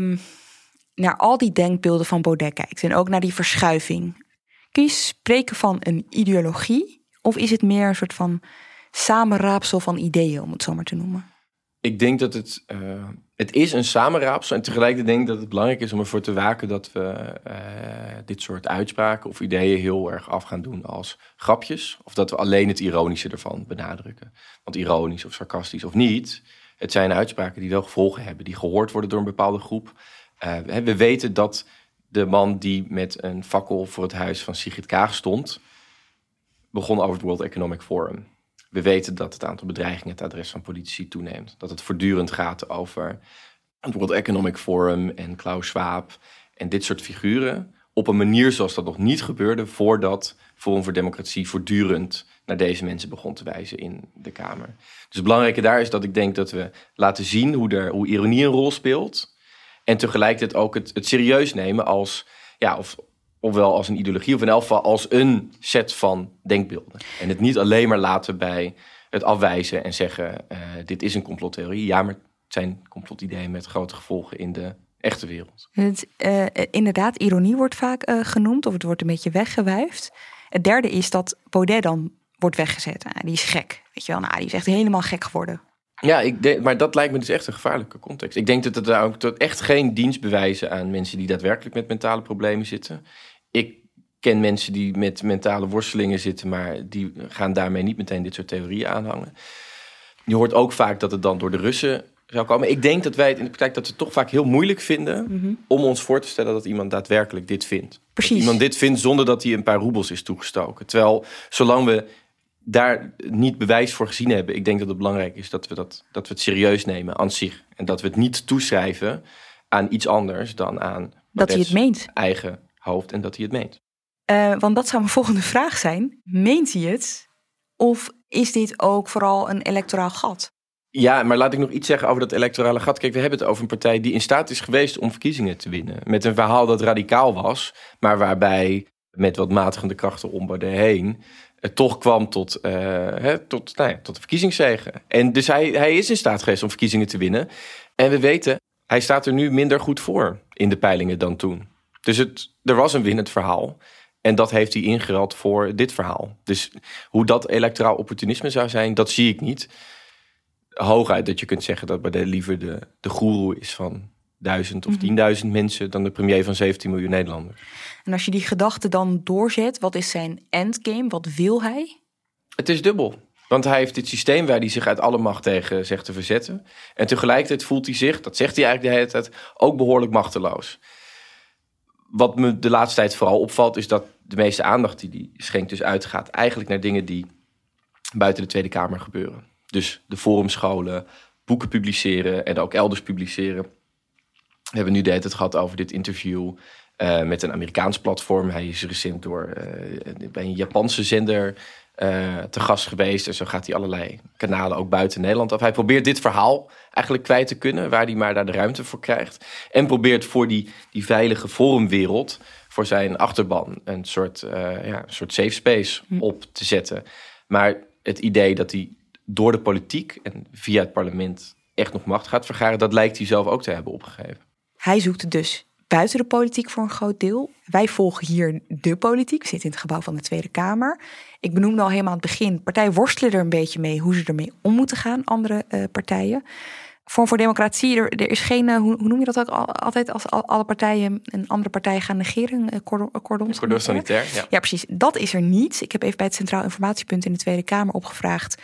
naar al die denkbeelden van Baudet kijkt en ook naar die verschuiving, kun je spreken van een ideologie of is het meer een soort van samenraapsel van ideeën, om het zo maar te noemen? Ik denk dat het is een samenraapsel en tegelijkertijd denk ik dat het belangrijk is om ervoor te waken dat we dit soort uitspraken of ideeën heel erg af gaan doen als grapjes. Of dat we alleen het ironische ervan benadrukken. Want ironisch of sarcastisch of niet, het zijn uitspraken die wel gevolgen hebben, die gehoord worden door een bepaalde groep. We weten dat de man die met een fakkel voor het huis van Sigrid Kaag stond, begon over het World Economic Forum. We weten dat het aantal bedreigingen het adres van politici toeneemt. Dat het voortdurend gaat over het World Economic Forum en Klaus Schwab en dit soort figuren op een manier zoals dat nog niet gebeurde voordat Forum voor Democratie voortdurend naar deze mensen begon te wijzen in de Kamer. Dus het belangrijke daar is dat ik denk dat we laten zien hoe ironie een rol speelt en tegelijkertijd ook het serieus nemen als, ja, ofwel als een ideologie of in elk geval als een set van denkbeelden. En het niet alleen maar laten bij het afwijzen en zeggen dit is een complottheorie. Ja, maar het zijn complotideeën met grote gevolgen in de echte wereld. Inderdaad, ironie wordt vaak genoemd of het wordt een beetje weggewuifd. Het derde is dat Baudet dan wordt weggezet. Die is gek, weet je wel. Die is echt helemaal gek geworden. Ja, maar dat lijkt me dus echt een gevaarlijke context. Ik denk dat het daar ook echt geen dienst bewijzen aan mensen die daadwerkelijk met mentale problemen zitten. Ik ken mensen die met mentale worstelingen zitten, maar die gaan daarmee niet meteen dit soort theorieën aanhangen. Je hoort ook vaak dat het dan door de Russen zou komen. Ik denk dat wij het in de praktijk dat we het toch vaak heel moeilijk vinden om ons voor te stellen dat iemand daadwerkelijk dit vindt. Precies. Dat iemand dit vindt zonder dat hij een paar roebels is toegestoken. Terwijl, zolang we daar niet bewijs voor gezien hebben, ik denk dat het belangrijk is dat we het serieus nemen aan zich. En dat we het niet toeschrijven aan iets anders dan aan dat hij het meent. Eigen hoofd en dat hij het meent. Want dat zou mijn volgende vraag zijn. Meent hij het? Of is dit ook vooral een electoraal gat? Ja, maar laat ik nog iets zeggen over dat electorale gat. Kijk, we hebben het over een partij die in staat is geweest om verkiezingen te winnen. Met een verhaal dat radicaal was, maar waarbij met wat matigende krachten om Baudet heen het toch kwam tot de verkiezingszege. En dus hij is in staat geweest om verkiezingen te winnen. En we weten, hij staat er nu minder goed voor in de peilingen dan toen. Dus er was een winnend verhaal. En dat heeft hij ingeruild voor dit verhaal. Dus hoe dat electoraal opportunisme zou zijn, dat zie ik niet. Hooguit dat je kunt zeggen dat Baudet liever de goeroe is van 1000 of 10.000 mensen dan de premier van 17 miljoen Nederlanders. En als je die gedachte dan doorzet, wat is zijn endgame? Wat wil hij? Het is dubbel. Want hij heeft dit systeem waar hij zich uit alle macht tegen zegt te verzetten. En tegelijkertijd voelt hij zich, dat zegt hij eigenlijk de hele tijd, ook behoorlijk machteloos. Wat me de laatste tijd vooral opvalt, is dat de meeste aandacht die hij schenkt dus uitgaat eigenlijk naar dingen die buiten de Tweede Kamer gebeuren. Dus de forumscholen, boeken publiceren en ook elders publiceren. We hebben nu de hele tijd gehad over dit interview met een Amerikaans platform. Hij is recent bij een Japanse zender te gast geweest. En zo gaat hij allerlei kanalen ook buiten Nederland af. Hij probeert dit verhaal eigenlijk kwijt te kunnen, waar hij maar daar de ruimte voor krijgt. En probeert voor die veilige forumwereld, voor zijn achterban, een soort safe space op te zetten. Maar het idee dat hij door de politiek en via het parlement echt nog macht gaat vergaren, dat lijkt hij zelf ook te hebben opgegeven. Hij zoekt dus buiten de politiek voor een groot deel. Wij volgen hier de politiek. We zitten in het gebouw van de Tweede Kamer. Ik benoemde al helemaal aan het begin, partijen worstelen er een beetje mee hoe ze ermee om moeten gaan, andere partijen. Vorm voor Democratie, er is geen, hoe noem je dat ook altijd als alle partijen en andere partijen gaan negeren? Cordon sanitair. Ja, precies. Dat is er niet. Ik heb even bij het Centraal Informatiepunt in de Tweede Kamer opgevraagd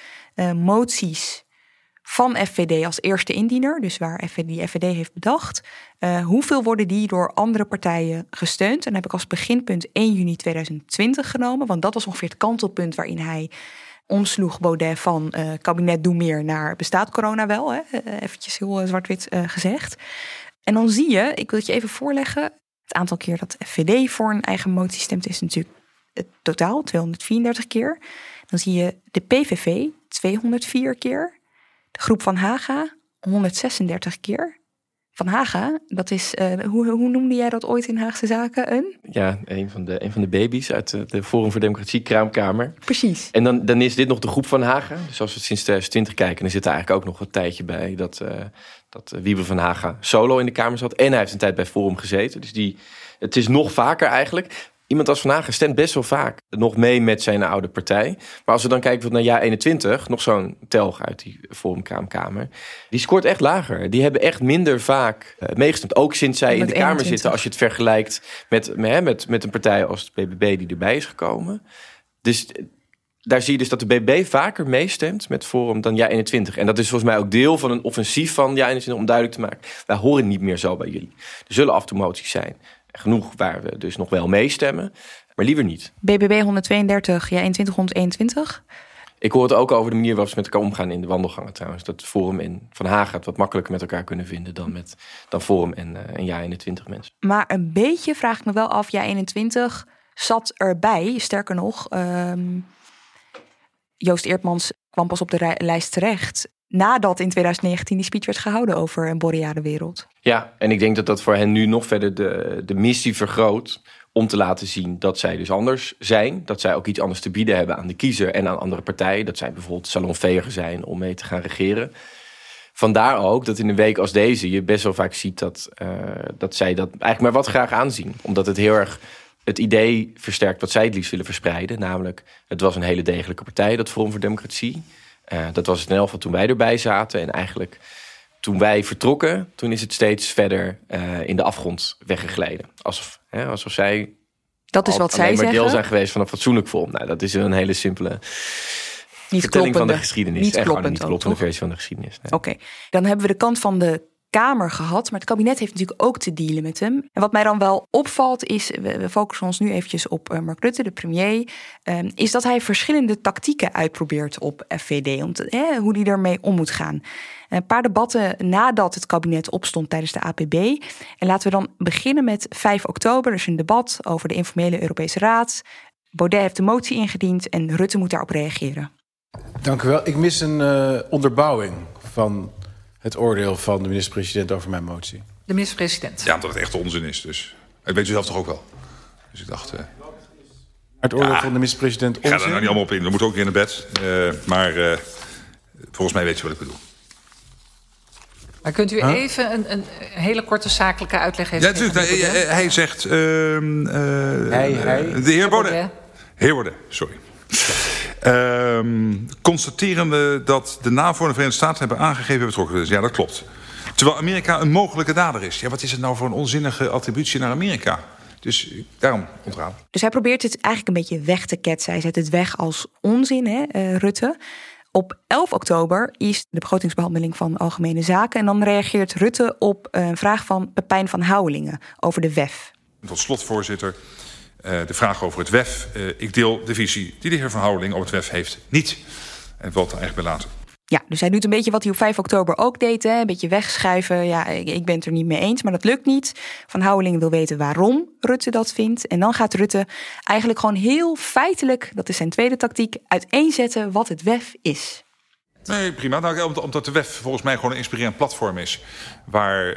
moties van FVD als eerste indiener, dus waar die FVD heeft bedacht. Hoeveel worden die door andere partijen gesteund? En dan heb ik als beginpunt 1 juni 2020 genomen, want dat was ongeveer het kantelpunt waarin hij omsloeg Baudet van kabinet doe meer naar bestaat corona wel. Hè? Eventjes heel zwart-wit gezegd. En dan zie je, ik wil het je even voorleggen, het aantal keer dat de FVD voor een eigen motie stemt is natuurlijk het totaal 234 keer. Dan zie je de PVV 204 keer. De groep Van Haga 136 keer. Van Haga, dat is, hoe noemde jij dat ooit in Haagse Zaken? Ja, een van de baby's uit de Forum voor Democratie, Kraamkamer. Precies. En dan is dit nog de groep Van Haga. Dus als we sinds 2020 kijken, dan zit er eigenlijk ook nog een tijdje bij dat Wiebe Van Haga solo in de Kamer zat. En hij heeft een tijd bij Forum gezeten. Dus het is nog vaker eigenlijk. Iemand als Van Haga stemt best wel vaak nog mee met zijn oude partij. Maar als we dan kijken naar jaar 21, nog zo'n telg uit die Forum Kraamkamer, die scoort echt lager. Die hebben echt minder vaak meegestemd. Ook sinds zij in de Kamer zitten, als je het vergelijkt met een partij als de BBB die erbij is gekomen. Dus daar zie je dus dat de BBB vaker meestemt met Forum dan jaar 21. En dat is volgens mij ook deel van een offensief van jaar 21 om duidelijk te maken, wij horen niet meer zo bij jullie. Er zullen af en toe moties zijn. Genoeg waar we dus nog wel meestemmen, maar liever niet. BBB 132, ja 2121. Ik hoor het ook over de manier waarop ze met elkaar omgaan in de wandelgangen trouwens. Dat Forum en Van Haga het wat makkelijker met elkaar kunnen vinden dan Forum en jaar 21 mensen. Maar een beetje vraag ik me wel af, jaar 21 zat erbij. Sterker nog, Joost Eertmans kwam pas op de lijst terecht nadat in 2019 die speech werd gehouden over een boreale wereld. Ja, en ik denk dat dat voor hen nu nog verder de missie vergroot om te laten zien dat zij dus anders zijn. Dat zij ook iets anders te bieden hebben aan de kiezer en aan andere partijen. Dat zij bijvoorbeeld salonveger zijn om mee te gaan regeren. Vandaar ook dat in een week als deze je best wel vaak ziet dat zij dat eigenlijk maar wat graag aanzien. Omdat het heel erg het idee versterkt wat zij het liefst willen verspreiden. Namelijk, het was een hele degelijke partij, dat Forum voor Democratie. Dat was het in elk geval toen wij erbij zaten. En eigenlijk toen wij vertrokken, toen is het steeds verder in de afgrond weggegleden. Alsof zij dat is wat zij alleen maar zeggen. Deel zijn geweest van een fatsoenlijk Forum. Nou, dat is een hele simpele niet vertelling kloppende, van de geschiedenis. Niet echt kloppend, niet kloppende versie van de geschiedenis. Nee. Oké, dan hebben we de kant van de Kamer gehad. Maar het kabinet heeft natuurlijk ook te dealen met hem. En wat mij dan wel opvalt is, we focussen ons nu eventjes op Mark Rutte, de premier, is dat hij verschillende tactieken uitprobeert op FVD, hoe hij ermee om moet gaan. Een paar debatten nadat het kabinet opstond tijdens de APB. En laten we dan beginnen met 5 oktober. Dus een debat over de informele Europese Raad. Baudet heeft de motie ingediend en Rutte moet daarop reageren. Dank u wel. Ik mis een onderbouwing van het oordeel van de minister-president over mijn motie. De minister-president. Ja, omdat het echt onzin is. Dus. Dat weet u zelf toch ook wel. Dus ik dacht... Het oordeel van de minister-president onzin? Ik ga er nou niet allemaal op in. We moeten ook weer naar bed. Maar volgens mij weet je wat ik bedoel. Maar kunt u even een hele korte zakelijke uitleg geven? Ja, natuurlijk. Hij zegt... De heer Baudet. Heer Baudet, sorry. Constaterende dat de NAVO en de Verenigde Staten hebben aangegeven betrokken is. Ja, dat klopt. Terwijl Amerika een mogelijke dader is. Ja, wat is het nou voor een onzinnige attributie naar Amerika? Dus daarom ontraden. Dus hij probeert het eigenlijk een beetje weg te ketsen. Hij zet het weg als onzin, Rutte. Op 11 oktober is de begrotingsbehandeling van Algemene Zaken. En dan reageert Rutte op een vraag van Pepijn van Houwelingen over de WEF. Tot slot, voorzitter, de vraag over het WEF. Ik deel de visie die de heer Van Houwelingen op het WEF heeft niet. En ik wil het er eigenlijk bij laten. Ja, dus hij doet een beetje wat hij op 5 oktober ook deed. Een beetje wegschuiven. Ja, ik ben het er niet mee eens, maar dat lukt niet. Van Houwelingen wil weten waarom Rutte dat vindt. En dan gaat Rutte eigenlijk gewoon heel feitelijk, dat is zijn tweede tactiek, uiteenzetten wat het WEF is. Nee, prima. Nou, omdat de WEF volgens mij gewoon een inspirerend platform is. Waar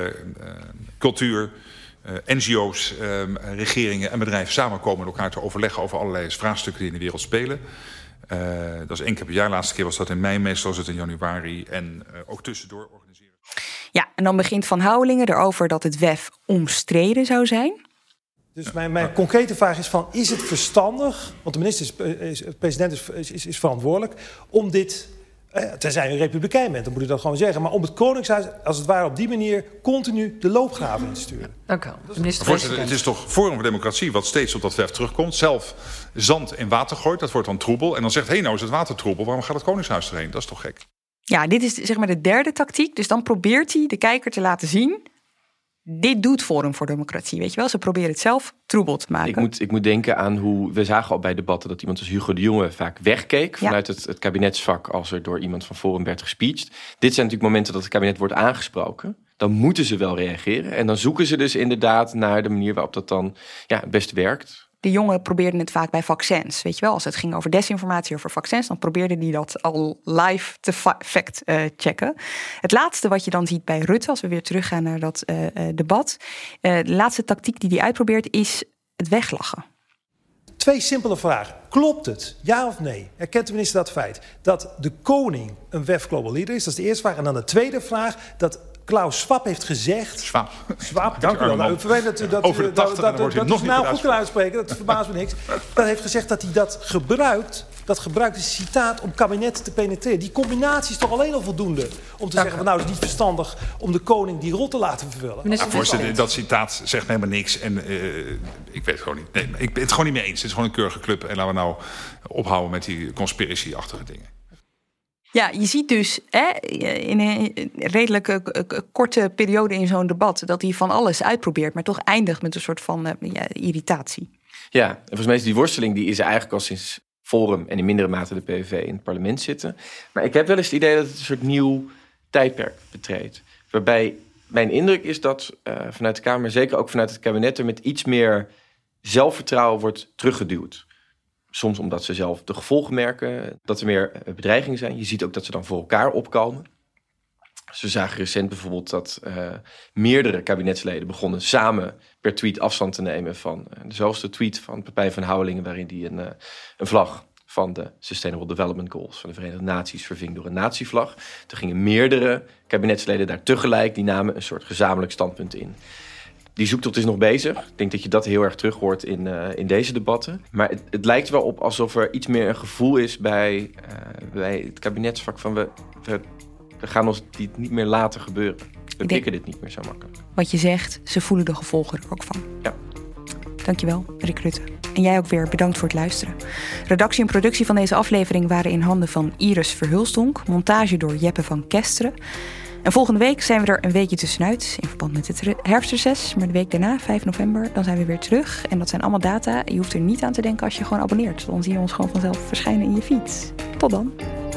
cultuur, NGO's, regeringen en bedrijven samenkomen met elkaar te overleggen over allerlei vraagstukken die in de wereld spelen. Dat is 1 keer per jaar. Laatste keer was dat in mei, meestal is het in januari. En ook tussendoor organiseren. Ja, en dan begint Van Houwelingen erover dat het WEF omstreden zou zijn. Dus mijn concrete vraag is van, is het verstandig, want de president is verantwoordelijk, om dit, tenzij je een republikein bent, dan moet u dat gewoon zeggen, maar om het Koningshuis als het ware op die manier continu de loopgraven in te sturen. Dank u wel. Voorzitter, het is toch Forum voor Democratie wat steeds op dat WEF terugkomt, zelf zand in water gooit, dat wordt dan troebel, en dan zegt, nou is het water troebel, waarom gaat het Koningshuis erheen? Dat is toch gek? Ja, dit is zeg maar de derde tactiek, dus dan probeert hij de kijker te laten zien, dit doet Forum voor Democratie, weet je wel. Ze proberen het zelf troebel te maken. Ik moet denken aan hoe... We zagen al bij debatten dat iemand als Hugo de Jonge vaak wegkeek vanuit het kabinetsvak als er door iemand van Forum werd gespeecht. Dit zijn natuurlijk momenten dat het kabinet wordt aangesproken. Dan moeten ze wel reageren. En dan zoeken ze dus inderdaad naar de manier waarop dat dan het beste werkt. De jongen probeerden het vaak bij vaccins. Weet je wel, als het ging over desinformatie over vaccins, dan probeerde die dat al live te fact-checken. Het laatste wat je dan ziet bij Rutte, als we weer teruggaan naar dat debat. De laatste tactiek die hij uitprobeert is het weglachen. 2 simpele vragen. Klopt het, ja of nee? Erkent de minister dat feit dat de koning een WEF Global Leader is? Dat is de eerste vraag. En dan de tweede vraag, dat Klaus Schwab heeft gezegd... Schwab, dank u wel. Nou, over de 80, dat is nou goed kunnen uitspreken, dat verbaast me niks. Dat heeft gezegd dat hij dat gebruikt is citaat om kabinetten te penetreren. Die combinatie is toch alleen al voldoende om te zeggen van nou, het is niet verstandig om de koning die rol te laten vervullen. Voorzitter, dat citaat zegt helemaal niks en ik weet het gewoon niet. Nee, ik ben het gewoon niet mee eens. Het is gewoon een keurige club en laten we nou ophouden met die conspiracy-achtige dingen. Ja, je ziet dus in een redelijk korte periode in zo'n debat dat hij van alles uitprobeert, maar toch eindigt met een soort van irritatie. Ja, en volgens mij is die worsteling die is er eigenlijk al sinds Forum en in mindere mate de PVV in het parlement zitten. Maar ik heb wel eens het idee dat het een soort nieuw tijdperk betreedt. Waarbij mijn indruk is dat vanuit de Kamer, zeker ook vanuit het kabinet, er met iets meer zelfvertrouwen wordt teruggeduwd. Soms omdat ze zelf de gevolgen merken, dat er meer bedreigingen zijn. Je ziet ook dat ze dan voor elkaar opkomen. Dus we zagen recent bijvoorbeeld dat meerdere kabinetsleden begonnen samen per tweet afstand te nemen van dezelfde tweet van Pepijn van Houwelingen, waarin die een vlag van de Sustainable Development Goals van de Verenigde Naties verving door een natievlag. Toen gingen meerdere kabinetsleden daar tegelijk, die namen een soort gezamenlijk standpunt in. Die zoektocht is nog bezig. Ik denk dat je dat heel erg terug hoort in deze debatten. Maar het lijkt wel op alsof er iets meer een gevoel is bij het kabinetsvak van we gaan ons dit niet meer laten gebeuren. We pikken dit niet meer zo makkelijk. Wat je zegt, ze voelen de gevolgen er ook van. Ja. Dankjewel, Rick Rutte. En jij ook weer bedankt voor het luisteren. Redactie en productie van deze aflevering waren in handen van Iris Verhulsdonk. Montage door Jeppe van Kesteren. En volgende week zijn we er een weekje tussenuit in verband met het herfstreces. Maar de week daarna, 5 november, dan zijn we weer terug. En dat zijn allemaal data. Je hoeft er niet aan te denken als je gewoon abonneert. Dan zie je ons gewoon vanzelf verschijnen in je feed. Tot dan.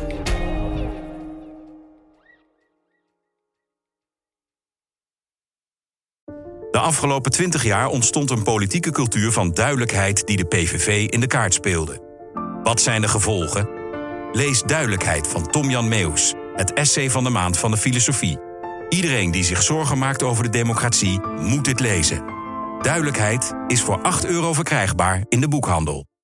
De afgelopen 20 jaar ontstond een politieke cultuur van duidelijkheid die de PVV in de kaart speelde. Wat zijn de gevolgen? Lees Duidelijkheid van Tom-Jan Meeuws, het essay van de maand van de filosofie. Iedereen die zich zorgen maakt over de democratie moet dit lezen. Duidelijkheid is voor €8 verkrijgbaar in de boekhandel.